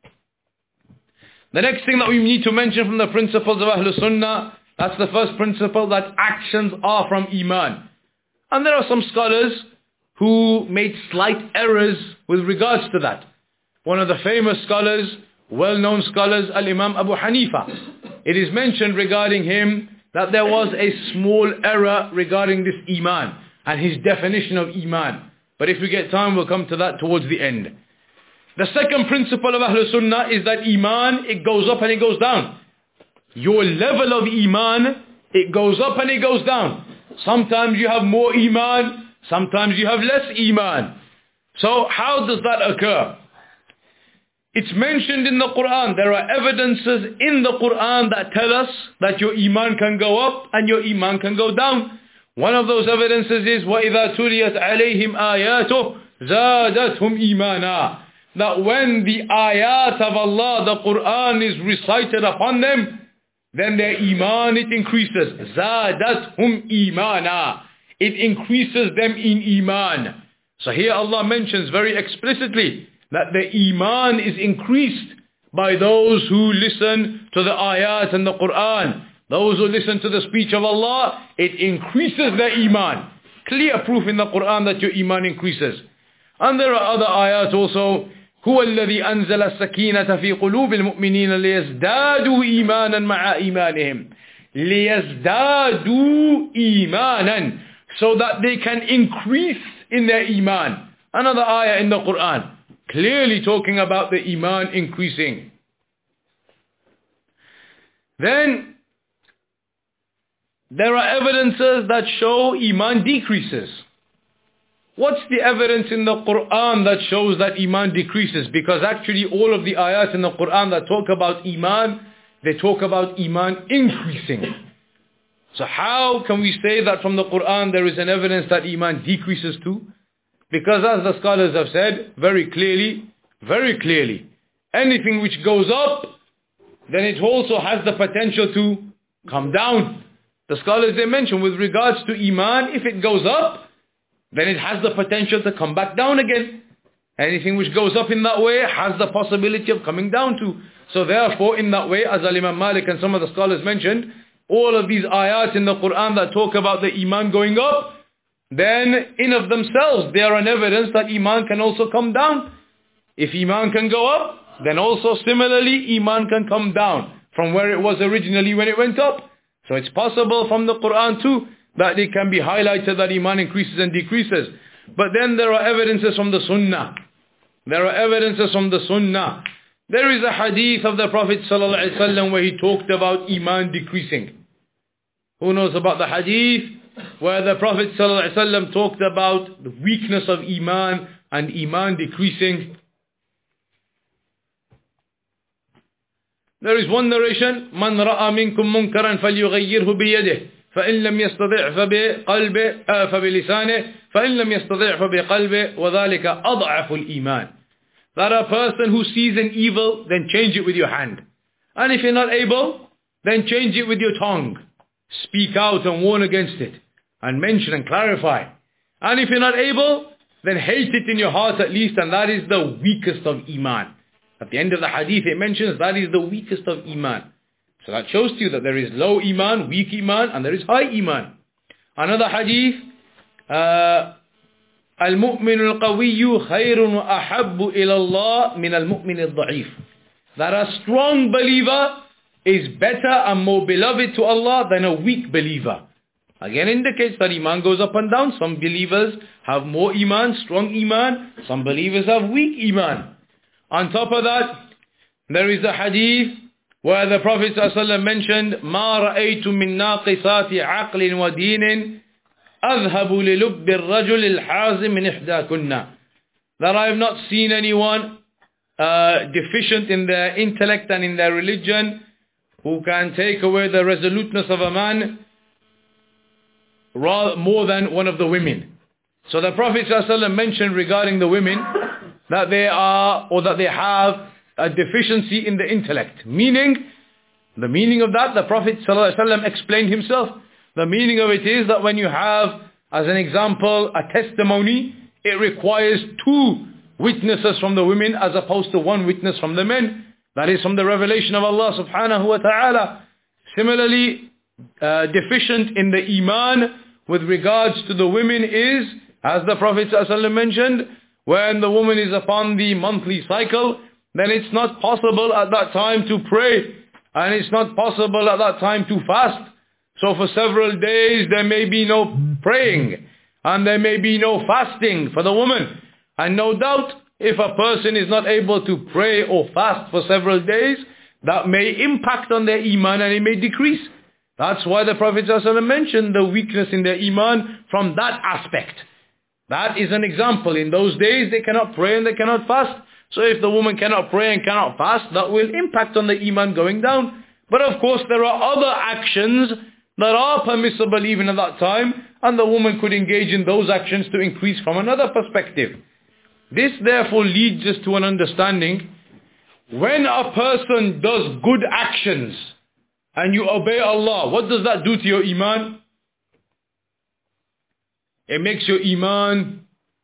The next thing that we need to mention from the principles of Ahlul Sunnah, that's the first principle, that actions are from iman. And there are some scholars who made slight errors with regards to that. One of the famous scholars, well-known scholars, Al-Imam Abu Hanifa. It is mentioned regarding him that there was a small error regarding this iman and his definition of iman. But if we get time, we'll come to that towards the end. The second principle of Ahlul Sunnah is that iman, it goes up and it goes down. Your level of iman, it goes up and it goes down. Sometimes you have more iman, sometimes you have less iman. So how does that occur? It's mentioned in the Quran. There are evidences in the Quran that tell us that your iman can go up and your iman can go down. One of those evidences is وَإِذَا تُلِيَتْ عَلَيْهِمْ آيَاتُهُ زَادَتْهُمْ إِيمَانًا. That when the ayat of Allah, the Quran, is recited upon them, then their iman, it increases. زَادَتْهُمْ إِيمَانًا. It increases them in iman. So here Allah mentions very explicitly that the iman is increased by those who listen to the ayat and the Quran. Those who listen to the speech of Allah, it increases their iman. Clear proof in the Quran that your iman increases. And there are other ayat also. هو الذي أنزل السكينة في قلوب المؤمنين ليزدادوا إيمانا مع إيمانهم. ليزدادوا إيمانا. So that they can increase in their iman. Another ayah in the Quran, clearly talking about the iman increasing. Then, there are evidences that show iman decreases. What's the evidence in the Quran that shows that iman decreases? Because actually all of the ayat in the Quran that talk about iman, they talk about iman increasing. So how can we say that from the Quran there is an evidence that iman decreases too? Because as the scholars have said very clearly, anything which goes up, then it also has the potential to come down. The scholars, they mention with regards to iman, if it goes up, then it has the potential to come back down again. Anything which goes up in that way has the possibility of coming down too. So therefore, in that way, as Imam Malik and some of the scholars mentioned, all of these ayat in the Quran that talk about the iman going up, then in of themselves, they are an evidence that iman can also come down. If Iman can go up, then also similarly Iman can come down from where it was originally when it went up. So it's possible from the Quran too that it can be highlighted that Iman increases and decreases. But then there are evidences from the Sunnah. There is a hadith of the Prophet ﷺ where he talked about Iman decreasing. Who knows about the hadith where the Prophet ﷺ talked about the weakness of Iman and Iman decreasing? There is one narration, مَنْ رَأَى مِنْكُمْ مُنْكَرًا فَلْيُغَيِّرْهُ بِيَدِهِ فإن لم يستطع فبلسانه فإن لم يستطع فبقلبه وذلك أضعف الإيمان. That a person who sees an evil, then change it with your hand. And if you're not able, then change it with your tongue. Speak out and warn against it. And mention and clarify. And if you're not able, then hate it in your heart at least, and that is the weakest of Iman. At the end of the hadith it mentions that is the weakest of Iman. So that shows to you that there is low Iman, weak Iman, and there is high Iman. Another hadith, المؤمن القوي خير وأحب إلى الله من المؤمن الضعيف. That a strong believer is better and more beloved to Allah than a weak believer. Again indicates that Iman goes up and down. Some believers have more Iman, strong Iman. Some believers have weak Iman. On top of that, there is a hadith where the Prophet ﷺ mentioned, مَا رَأَيْتُ مِن نَاقِصَاتِ عَقْلٍ وَدِينٍ أَذْهَبُ لِلُبِّ الرَّجُلِ الْحَازِمِ مِنْ إِحْدَاكُنَّ. That I have not seen anyone deficient in their intellect and in their religion who can take away the resoluteness of a man more than one of the women. So the Prophet ﷺ mentioned regarding the women that they are, or that they have a deficiency in the intellect. Meaning, the meaning of that, the Prophet ﷺ explained himself. The meaning of it is that when you have, as an example, a testimony, it requires 2 witnesses from the women as opposed to 1 witness from the men. That is from the revelation of Allah subhanahu wa ta'ala. Similarly, deficient in the Iman with regards to the women is, as the Prophet ﷺ mentioned, when the woman is upon the monthly cycle, then it's not possible at that time to pray. And it's not possible at that time to fast. So for several days there may be no praying. And there may be no fasting for the woman. And no doubt, if a person is not able to pray or fast for several days, that may impact on their Iman and it may decrease. That's why the Prophet ﷺ mentioned the weakness in their Iman from that aspect. That is an example. In those days they cannot pray and they cannot fast. So if the woman cannot pray and cannot fast, that will impact on the Iman going down. But of course there are other actions that are permissible even at that time, and the woman could engage in those actions to increase from another perspective. This therefore leads us to an understanding, when a person does good actions and you obey Allah, what does that do to your Iman? It makes your Iman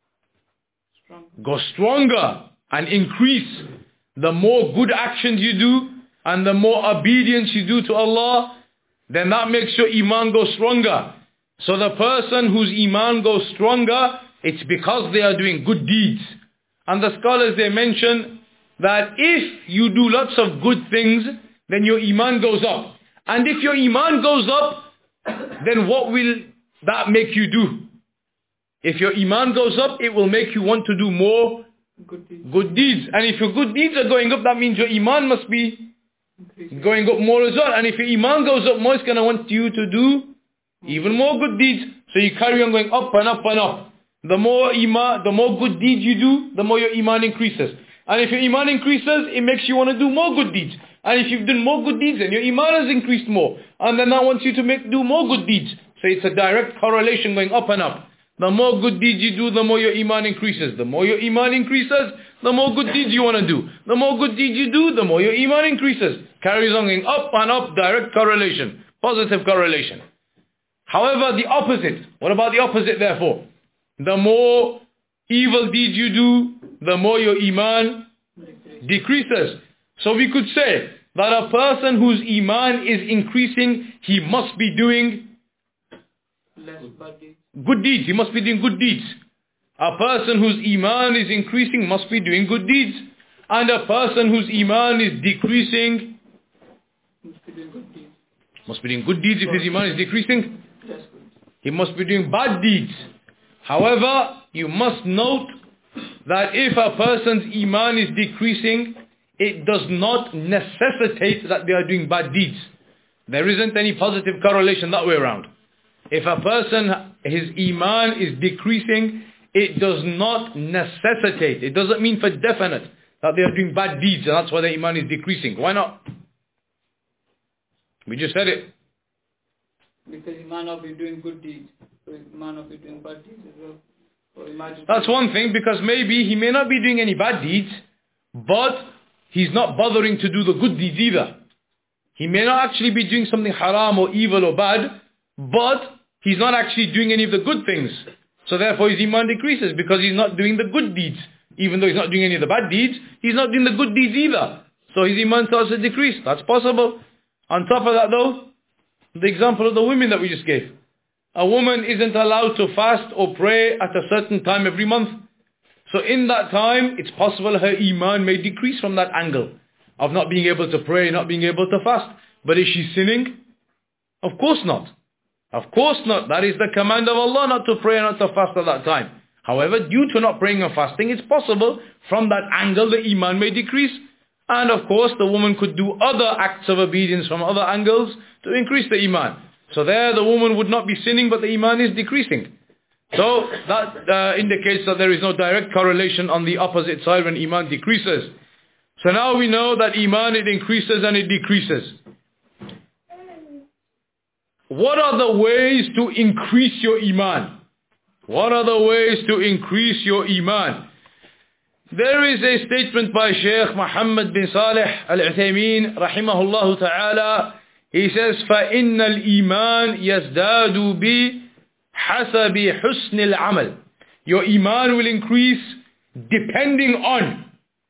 go stronger and increase. The more good actions you do and the more obedience you do to Allah, then that makes your Iman go stronger. So the person whose Iman goes stronger, it's because they are doing good deeds. And the scholars, they mention that if you do lots of good things, then your Iman goes up. And if your Iman goes up, then what will that make you do? If your Iman goes up, it will make you want to do more good deeds. And if your good deeds are going up, that means your Iman must be going up more as well. And if your Iman goes up more, it's going to want you to do even more good deeds. So you carry on going up and up and up. The more Iman, the more good deeds you do, the more your Iman increases. And if your Iman increases, it makes you want to do more good deeds. And if you've done more good deeds, then your Iman has increased more. And then that wants you to do more good deeds. So it's a direct correlation going up and up. The more good deeds you do, the more your Iman increases. The more your Iman increases, the more good deeds you want to do. The more good deeds you do, the more your Iman increases. Carries on going up and up, direct correlation. Positive correlation. However, the opposite. What about the opposite therefore? The more evil deeds you do, the more your Iman decreases. So we could say that a person whose Iman is increasing, he must be doing less bad deeds. Good deeds. He must be doing good deeds. A person whose iman is increasing must be doing good deeds. And a person whose iman is decreasing Must be doing good deeds. must be doing good deeds. If his iman is decreasing, That's good. he must be doing bad deeds. However, you must note that if a person's iman is decreasing, it does not necessitate that they are doing bad deeds. There isn't any positive correlation that way around. If a person, his iman is decreasing, it does not necessitate, it doesn't mean for definite that they are doing bad deeds and that's why their iman is decreasing. Why not? We just said it. Because he might not be doing good deeds. So he might not be doing bad deeds as well. Or he might just That's one thing, because maybe he may not be doing any bad deeds, but he's not bothering to do the good deeds either. He may not actually be doing something haram or evil or bad, but he's not actually doing any of the good things. So therefore his iman decreases because he's not doing the good deeds. Even though he's not doing any of the bad deeds, he's not doing the good deeds either. So his iman starts to decrease. That's possible. On top of that though, the example of the women that we just gave. A woman isn't allowed to fast or pray at a certain time every month. So in that time, it's possible her iman may decrease from that angle of not being able to pray, not being able to fast. But is she sinning? Of course not. Of course not. That is the command of Allah, not to pray and not to fast at that time. However, due to not praying and fasting, it's possible from that angle the iman may decrease. And of course, the woman could do other acts of obedience from other angles to increase the iman. So there the woman would not be sinning, but the iman is decreasing. So that indicates that there is no direct correlation on the opposite side when iman decreases. So now we know that iman, it increases and it decreases. What are the ways to increase your iman? What are the ways to increase your iman? There is a statement by Shaykh Muhammad bin Salih Al-Uthaymeen rahimahullah ta'ala. He says, فَإِنَّ الْإِيمَانِ يَزْدَادُ بِحَسَبِ حُسْنِ الْعَمَلِ. Your iman will increase depending on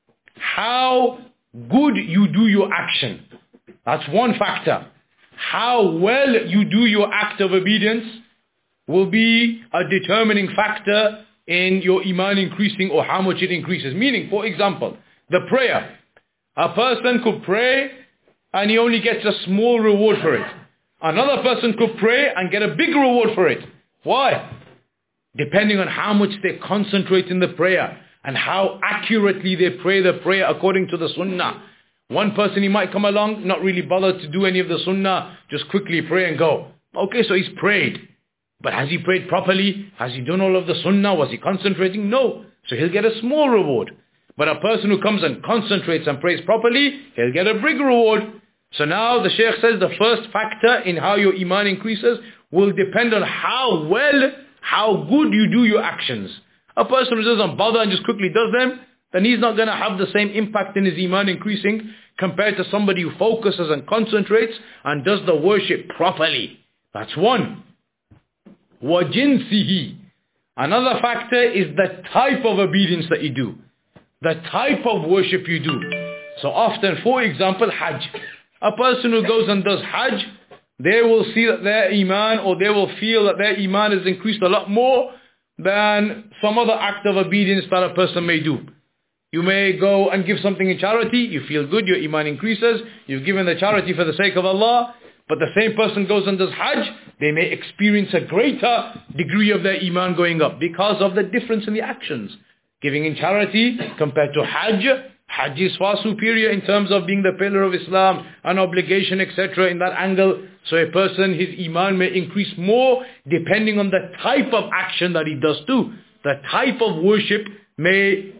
how good you do your action. That's one factor. How well you do your act of obedience will be a determining factor in your iman increasing or how much it increases. Meaning, for example, the prayer. A person could pray and he only gets a small reward for it. Another person could pray and get a big reward for it. Why? Depending on how much they concentrate in the prayer and how accurately they pray the prayer according to the sunnah. One person, he might come along, not really bothered to do any of the sunnah, just quickly pray and go. Okay, so he's prayed. But has he prayed properly? Has he done all of the sunnah? Was he concentrating? No. So he'll get a small reward. But a person who comes and concentrates and prays properly, he'll get a big reward. So now the Shaykh says the first factor in how your iman increases will depend on how well, how good you do your actions. A person who doesn't bother and just quickly does them, then he's not going to have the same impact in his iman increasing compared to somebody who focuses and concentrates and does the worship properly. That's one. وَجِنْسِهِ. Another factor is the type of obedience that you do. The type of worship you do. So often, for example, Hajj. A person who goes and does Hajj, they will see that their iman, or they will feel that their iman has increased a lot more than some other act of obedience that a person may do. You may go and give something in charity, you feel good, your iman increases, you've given the charity for the sake of Allah, but the same person goes and does Hajj, they may experience a greater degree of their iman going up because of the difference in the actions. Giving in charity compared to Hajj, Hajj is far superior in terms of being the pillar of Islam, an obligation, etc. in that angle. So a person, his iman may increase more depending on the type of action that he does too. The type of worship may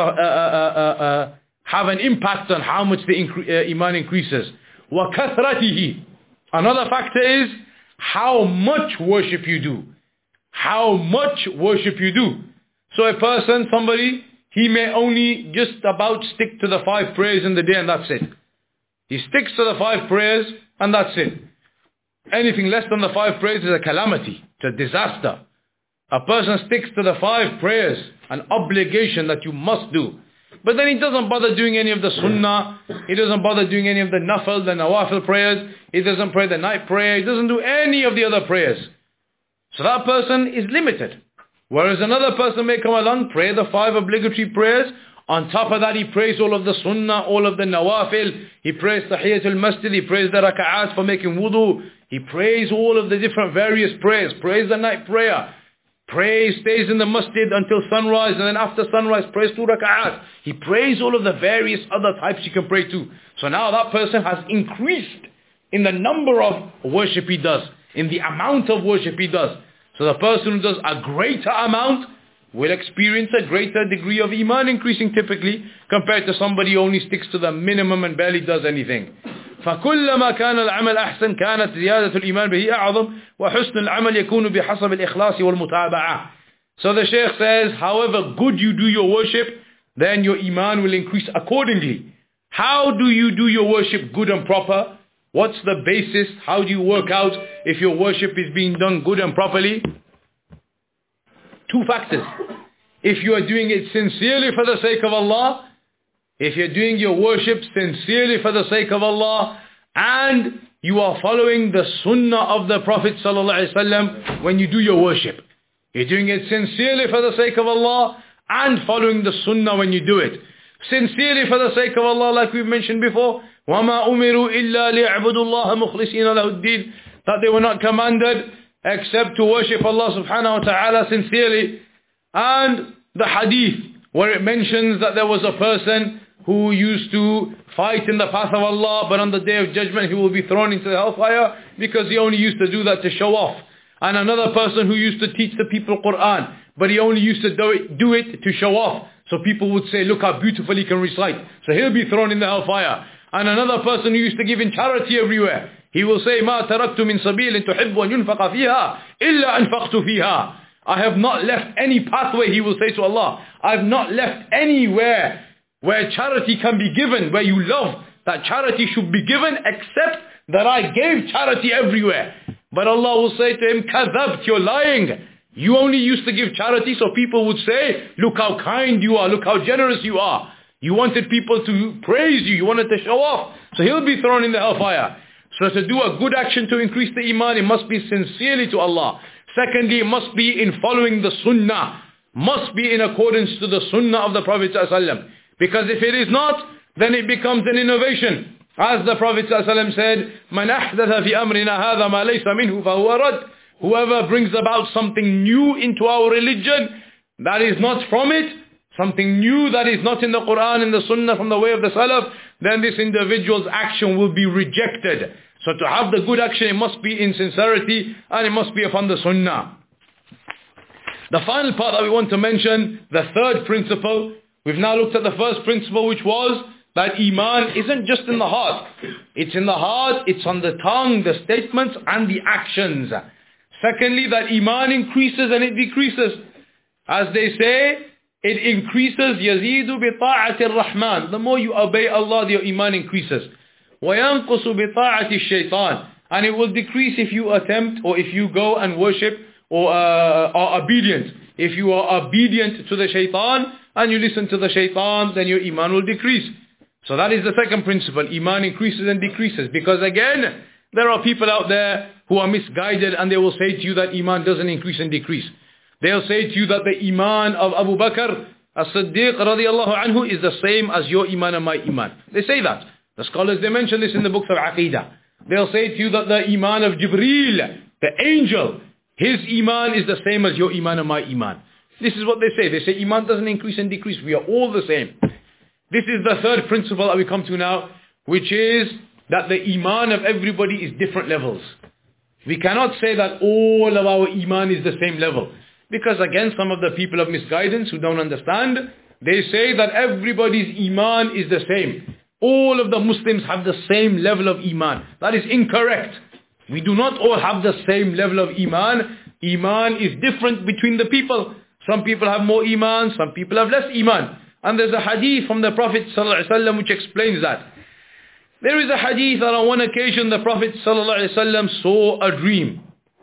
have an impact on how much the iman increases. وَكَثْرَتِهِ. Another factor is how much worship you do. How much worship you do. So a person, somebody, he may only just about stick to the 5 prayers in the day and that's it. He sticks to the 5 prayers and that's it. Anything less than the 5 prayers is a calamity, it's a disaster. A person sticks to the 5 prayers, an obligation that you must do. But then he doesn't bother doing any of the sunnah, he doesn't bother doing any of the nafil, the nawafil prayers, he doesn't pray the night prayer, he doesn't do any of the other prayers. So that person is limited. Whereas another person may come along, pray the 5 obligatory prayers. On top of that, he prays all of the sunnah, all of the nawafil. He prays tahiyatul masjid. He prays the raka'at for making wudu. He prays all of the different various prayers. Prays the night prayer. Prays, stays in the masjid until sunrise, and then after sunrise prays 2 raka'at. He prays all of the various other types you can pray to. So now that person has increased in the number of worship he does, in the amount of worship he does. So the person who does a greater amount will experience a greater degree of iman increasing typically, compared to somebody who only sticks to the minimum and barely does anything. فكلما كان العمل أحسن كانت زيادة الإيمان به أعظم وحسن العمل يكون بحسب الإخلاص والمتابعة. So the Shaykh says, however good you do your worship, then your iman will increase accordingly. How do you do your worship good and proper? What's the basis? How do you work out if your worship is being done good and properly? 2 factors. If you are doing it sincerely for the sake of Allah, if you're doing your worship sincerely for the sake of Allah, and you are following the sunnah of the Prophet ﷺ when you do your worship. You're doing it sincerely for the sake of Allah and following the sunnah when you do it. Sincerely for the sake of Allah, like we've mentioned before, وَمَا أُمِرُوا إِلَّا لِيَعْبُدُوا اللَّهَ مُخْلِصِينَ لَهُ الدِّينَ, that they were not commanded except to worship Allah subhanahu wa ta'ala sincerely. And the hadith where it mentions that there was a person who used to fight in the path of Allah, but on the day of judgment he will be thrown into the hellfire because he only used to do that to show off. And another person who used to teach the people Quran, but he only used to do it to show off. So people would say, look how beautiful he can recite. So he'll be thrown in the hellfire. And another person who used to give in charity everywhere. He will say, مَا تَرَكْتُ مِنْ سَبِيلٍ تُحِبُّ أَنْ يُنْفَقَ فِيهَا إِلَّا أَنْفَقْتُ فِيهَا. I have not left any pathway, he will say to Allah. I have not left anywhere where charity can be given, where you love that charity should be given, except that I gave charity everywhere. But Allah will say to him, كَذَبْتَ, you're lying. You only used to give charity so people would say, look how kind you are, look how generous you are. You wanted people to praise you, you wanted to show off. So he'll be thrown in the hellfire. So to do a good action to increase the iman, it must be sincerely to Allah. Secondly, it must be in following the sunnah. Must be in accordance to the sunnah of the Prophet ﷺ. Because if it is not, then it becomes an innovation. As the Prophet ﷺ said, مَنْ أَحْدَثَ فِي أَمْرِنَا هَذَا مَا لَيْسَ مِنْهُ فَهُوَ رَدٌّ. Whoever brings about something new into our religion, that is not from it, something new that is not in the Quran and the Sunnah from the way of the Salaf, then this individual's action will be rejected. So to have the good action, it must be in sincerity and it must be upon the Sunnah. The final part that we want to mention, the third principle. We've now looked at the first principle, which was that Iman isn't just in the heart. It's in the heart, it's on the tongue, the statements and the actions. Secondly, that Iman increases and it decreases. As they say, it increases, يَزِيدُ بِطَاعَةِ الرَّحْمَنِ. The more you obey Allah, your Iman increases. وَيَنْقُصُ بِطَاعَةِ الشَّيْطَانِ. And it will decrease if you attempt or if you go and worship or are obedient. If you are obedient to the shaitan and you listen to the shaitan, then your Iman will decrease. So that is the second principle. Iman increases and decreases. Because again, there are people out there who are misguided and they will say to you that Iman doesn't increase and decrease. They'll say to you that the Iman of Abu Bakr as-Siddiq radiallahu anhu is the same as your Iman and my Iman. They say that. The scholars, they mention this in the books of Aqidah. They'll say to you that the Iman of Jibreel, the angel, his Iman is the same as your Iman and my Iman. This is what they say. They say Iman doesn't increase and decrease. We are all the same. This is the third principle that we come to now, which is that the Iman of everybody is different levels. We cannot say that all of our Iman is the same level. Because again, some of the people of misguidance who don't understand, they say that everybody's Iman is the same. All of the Muslims have the same level of Iman. That is incorrect. We do not all have the same level of Iman. Iman is different between the people. Some people have more Iman, some people have less Iman. And there's a hadith from the Prophet ﷺ which explains that. There is a hadith that on one occasion the Prophet ﷺ saw a dream.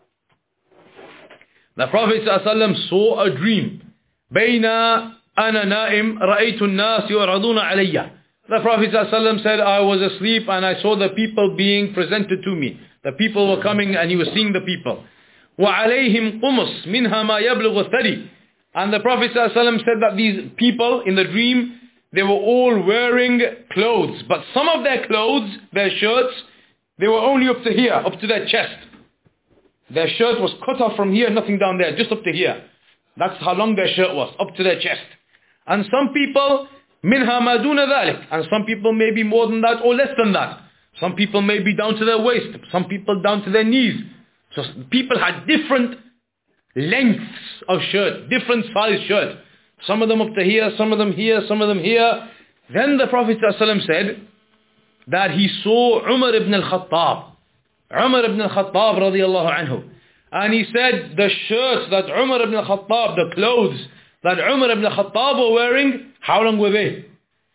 The Prophet ﷺ saw a dream. بَيْنَ أَنَا نَائِمْ رَأَيْتُ النَّاسِ يُعْرَضُونَ عَلَيَّ. The Prophet ﷺ said, I was asleep and I saw the people being presented to me. The people were coming and he was seeing the people. وَعَلَيْهِمْ قُمُصْ مِنْهَا مَا يَبْلُغُ الثَّرِي. And the Prophet ﷺ said that these people in the dream, they were all wearing clothes. But some of their clothes, their shirts, they were only up to here, up to their chest. Their shirt was cut off from here, nothing down there, just up to here. That's how long their shirt was, up to their chest. And some people, minha ma duna dhalik. And some people may be more than that or less than that. Some people may be down to their waist. Some people down to their knees. So people had different lengths of shirt, different size shirt. Some of them up to here, some of them here, some of them here. Then the Prophet ﷺ said that he saw Umar ibn al-Khattab. Umar ibn al-Khattab radiyallahu anhu. And he said the shirts that Umar ibn al-Khattab, the clothes that Umar ibn al-Khattab were wearing, how long were they?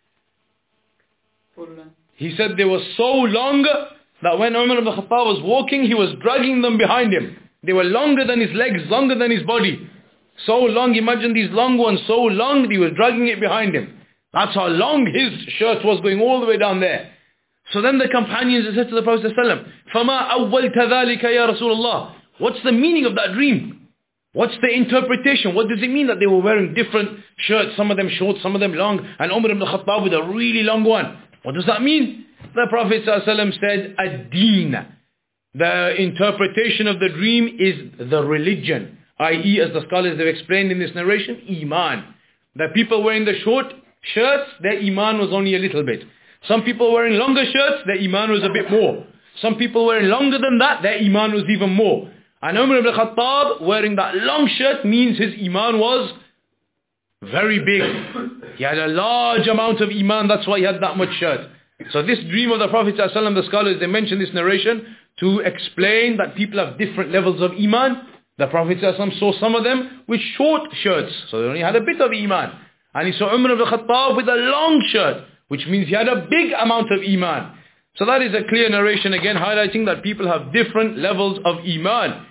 He said they were so long that when Umar ibn al-Khattab was walking, he was dragging them behind him. They were longer than his legs, longer than his body. So long, imagine these long ones, so long, he was dragging it behind him. That's how long his shirt was, going all the way down there. So then the companions said to the Prophet ﷺ, فَمَا أَوَّلْتَ ذَلِكَ يَا رَسُولَ اللَّهِ. What's the meaning of that dream? What's the interpretation? What does it mean that they were wearing different shirts, some of them short, some of them long, and Umar ibn Khattab with a really long one? What does that mean? The Prophet ﷺ said, ad-deen. The interpretation of the dream is the religion, i.e., as the scholars have explained in this narration, Iman. The people wearing the short shirts, their Iman was only a little bit. Some people wearing longer shirts, their Iman was a bit more. Some people wearing longer than that, their Iman was even more. And Umar ibn Khattab wearing that long shirt means his Iman was very big. He had a large amount of Iman, that's why he had that much shirt. So this dream of the Prophet ﷺ, the scholars, they mention this narration to explain that people have different levels of Iman. The Prophet ﷺ saw some of them with short shirts, so they only had a bit of Iman. And he saw Umar ibn Khattab with a long shirt, which means he had a big amount of Iman. So that is a clear narration again highlighting that people have different levels of Iman.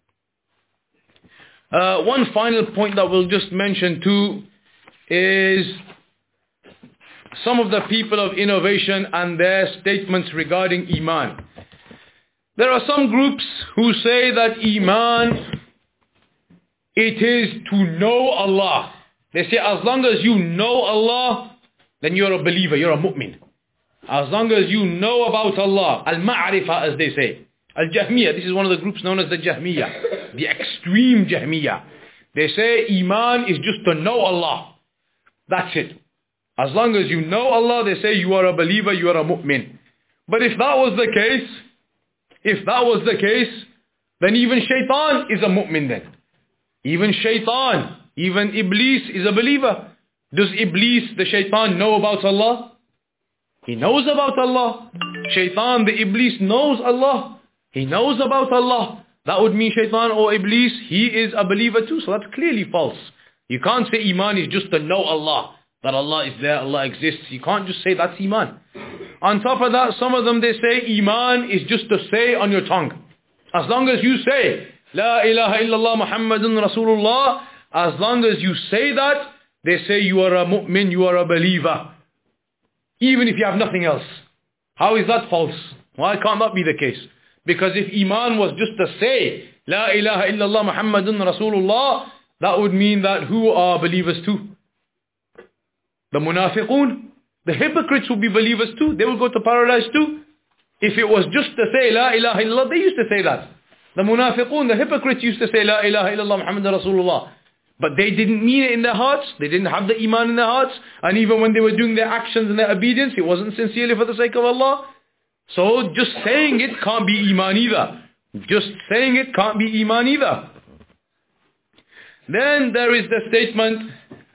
One final point that we'll just mention too is some of the people of innovation and their statements regarding Iman. There are some groups who say that Iman, it is to know Allah. They say as long as you know Allah, then you're a believer, you're a mu'min. As long as you know about Allah, al-ma'rifah as they say. Al-Jahmiyyah, this is one of the groups known as the Jahmiyyah, the extreme Jahmiyyah. They say Iman is just to know Allah. That's it. As long as you know Allah, they say you are a believer, you are a mu'min. But if that was the case, then even shaitan is a mu'min then. Even shaitan, even Iblis is a believer. Does Iblis, the shaitan, know about Allah? He knows about Allah. Shaitan, the Iblis, knows Allah. He knows about Allah. That would mean shaitan or Iblis, he is a believer too. So that's clearly false. You can't say Iman is just to know Allah. That Allah is there, Allah exists. You can't just say that's Iman. On top of that, some of them they say Iman is just to say on your tongue. As long as you say, La ilaha illallah Muhammadun Rasulullah, as long as you say that, they say you are a mu'min, you are a believer. Even if you have nothing else. How is that false? Why can't that be the case? Because if Iman was just to say, La ilaha illallah Muhammadun Rasulullah, that would mean that who are believers too? The munafiqun, the hypocrites will be believers too. They will go to paradise too. If it was just to say La ilaha illallah, they used to say that. The munafiqun, the hypocrites used to say La ilaha illallah Muhammadur Rasulullah. But they didn't mean it in their hearts. They didn't have the Iman in their hearts. And even when they were doing their actions and their obedience, it wasn't sincerely for the sake of Allah. So just saying it can't be Iman either. Just saying it can't be Iman either. Then there is the statement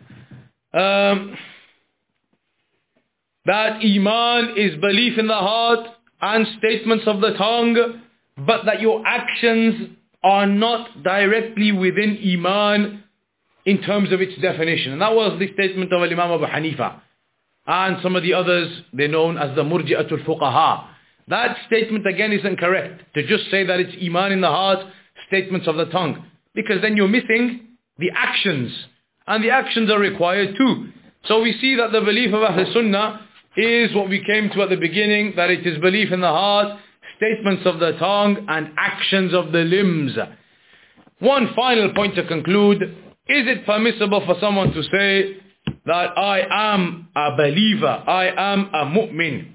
that Iman is belief in the heart and statements of the tongue, but that your actions are not directly within Iman in terms of its definition. And that was the statement of Imam Abu Hanifa. And some of the others, they're known as the Murji'atul Fuqaha. That statement again isn't correct. To just say that it's Iman in the heart, statements of the tongue. Because then you're missing the actions. And the actions are required too. So we see that the belief of Ahl Sunnah is what we came to at the beginning, that it is belief in the heart, statements of the tongue, and actions of the limbs. One final point to conclude Is it permissible for someone to say that I am a believer, I am a mu'min?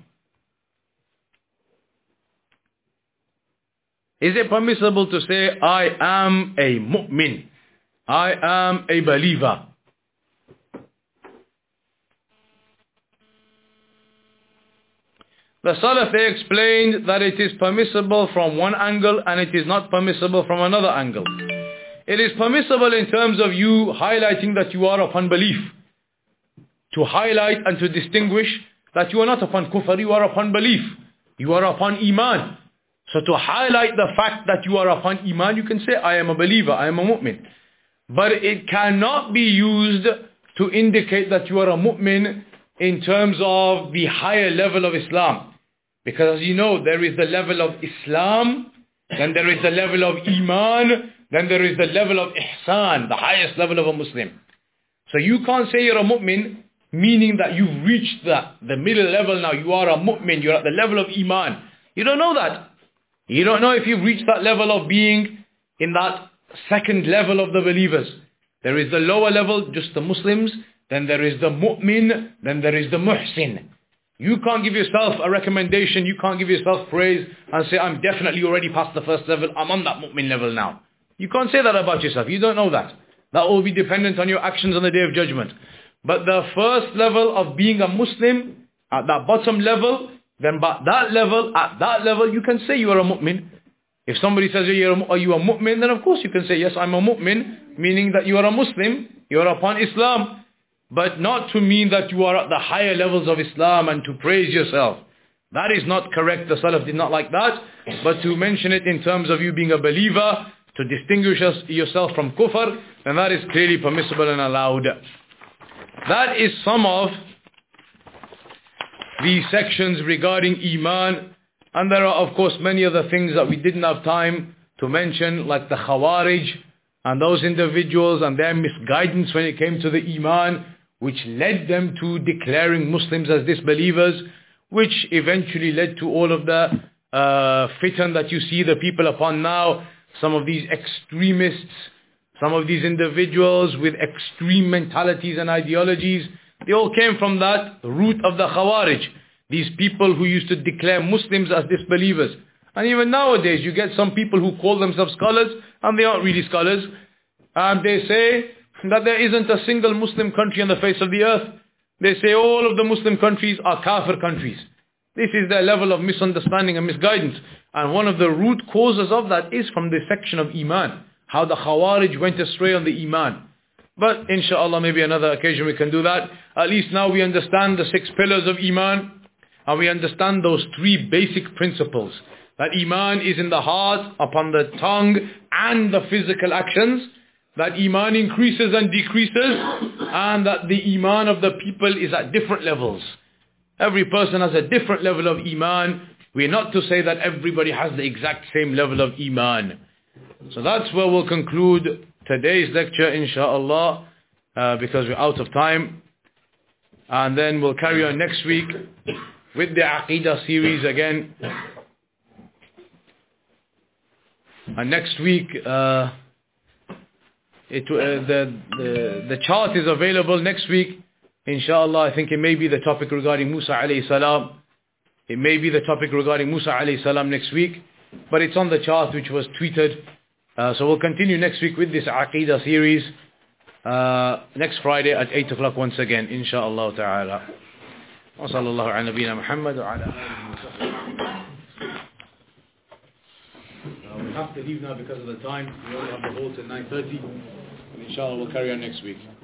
Is it permissible to say I am a mu'min, I am a believer? The Salaf, they explained that it is permissible from one angle and it is not permissible from another angle. It is permissible in terms of you highlighting that you are upon belief. To highlight and to distinguish that you are not upon kufr, you are upon belief. You are upon iman. So to highlight the fact that you are upon iman, you can say, I am a believer, I am a mu'min. But it cannot be used to indicate that you are a mu'min in terms of the higher level of Islam. Because as you know, there is the level of Islam, then there is the level of iman, then there is the level of ihsan, the highest level of a Muslim. So you can't say you're a mu'min, meaning that you've reached the middle level now. You are a mu'min, you're at the level of iman. You don't know that. You don't know if you've reached that level of being in that second level of the believers. There is the lower level, just the Muslims, then there is the mu'min, then there is the muhsin. You can't give yourself a recommendation, you can't give yourself praise and say, I'm definitely already past the first level, I'm on that mu'min level now. You can't say that about yourself, you don't know that. That will be dependent on your actions on the Day of Judgment. But the first level of being a Muslim, at that bottom level, then at that level, you can say you are a mu'min. If somebody says, are you a mu'min? Then of course you can say, yes, I'm a mu'min, meaning that you are a Muslim, you are upon Islam. But not to mean that you are at the higher levels of Islam and to praise yourself. That is not correct. The Salaf did not like that. But to mention it in terms of you being a believer, to distinguish yourself from kufr, then that is clearly permissible and allowed. That is some of the sections regarding Iman. And there are of course many other things that we didn't have time to mention, like the Khawarij and those individuals and their misguidance when it came to the Iman, which led them to declaring Muslims as disbelievers, which eventually led to all of the fitan that you see the people upon now. Some of these extremists, some of these individuals with extreme mentalities and ideologies, they all came from that root of the Khawarij. These people who used to declare Muslims as disbelievers. And even nowadays you get some people who call themselves scholars and they aren't really scholars. And they say that there isn't a single Muslim country on the face of the earth. They say all of the Muslim countries are kafir countries. This is their level of misunderstanding and misguidance. And one of the root causes of that is from the section of Iman. How the Khawarij went astray on the Iman. But inshallah maybe another occasion we can do that. At least now we understand the 6 pillars of Iman. And we understand those 3 basic principles. That Iman is in the heart, upon the tongue and the physical actions. That Iman increases and decreases, and that the Iman of the people is at different levels. Every person has a different level of Iman. We're not to say that everybody has the exact same level of Iman. So that's where we'll conclude today's lecture, inshallah, because we're out of time. And then we'll carry on next week with the Aqidah series again. And next week, the chart is available next week. Inshallah, I think it may be the topic regarding Musa alayhi salam. It may be the topic regarding Musa alayhi salam next week. But it's on the chart which was tweeted. So we'll continue next week with this Aqidah series. Next Friday at 8 o'clock once again, inshallah ta'ala. Wa sallallahu ala nabiyyina Muhammad wa ala alihi wa sahbihi. We have to leave now because of the time. We only have the whole till 9:30. Inshallah we'll carry on next week.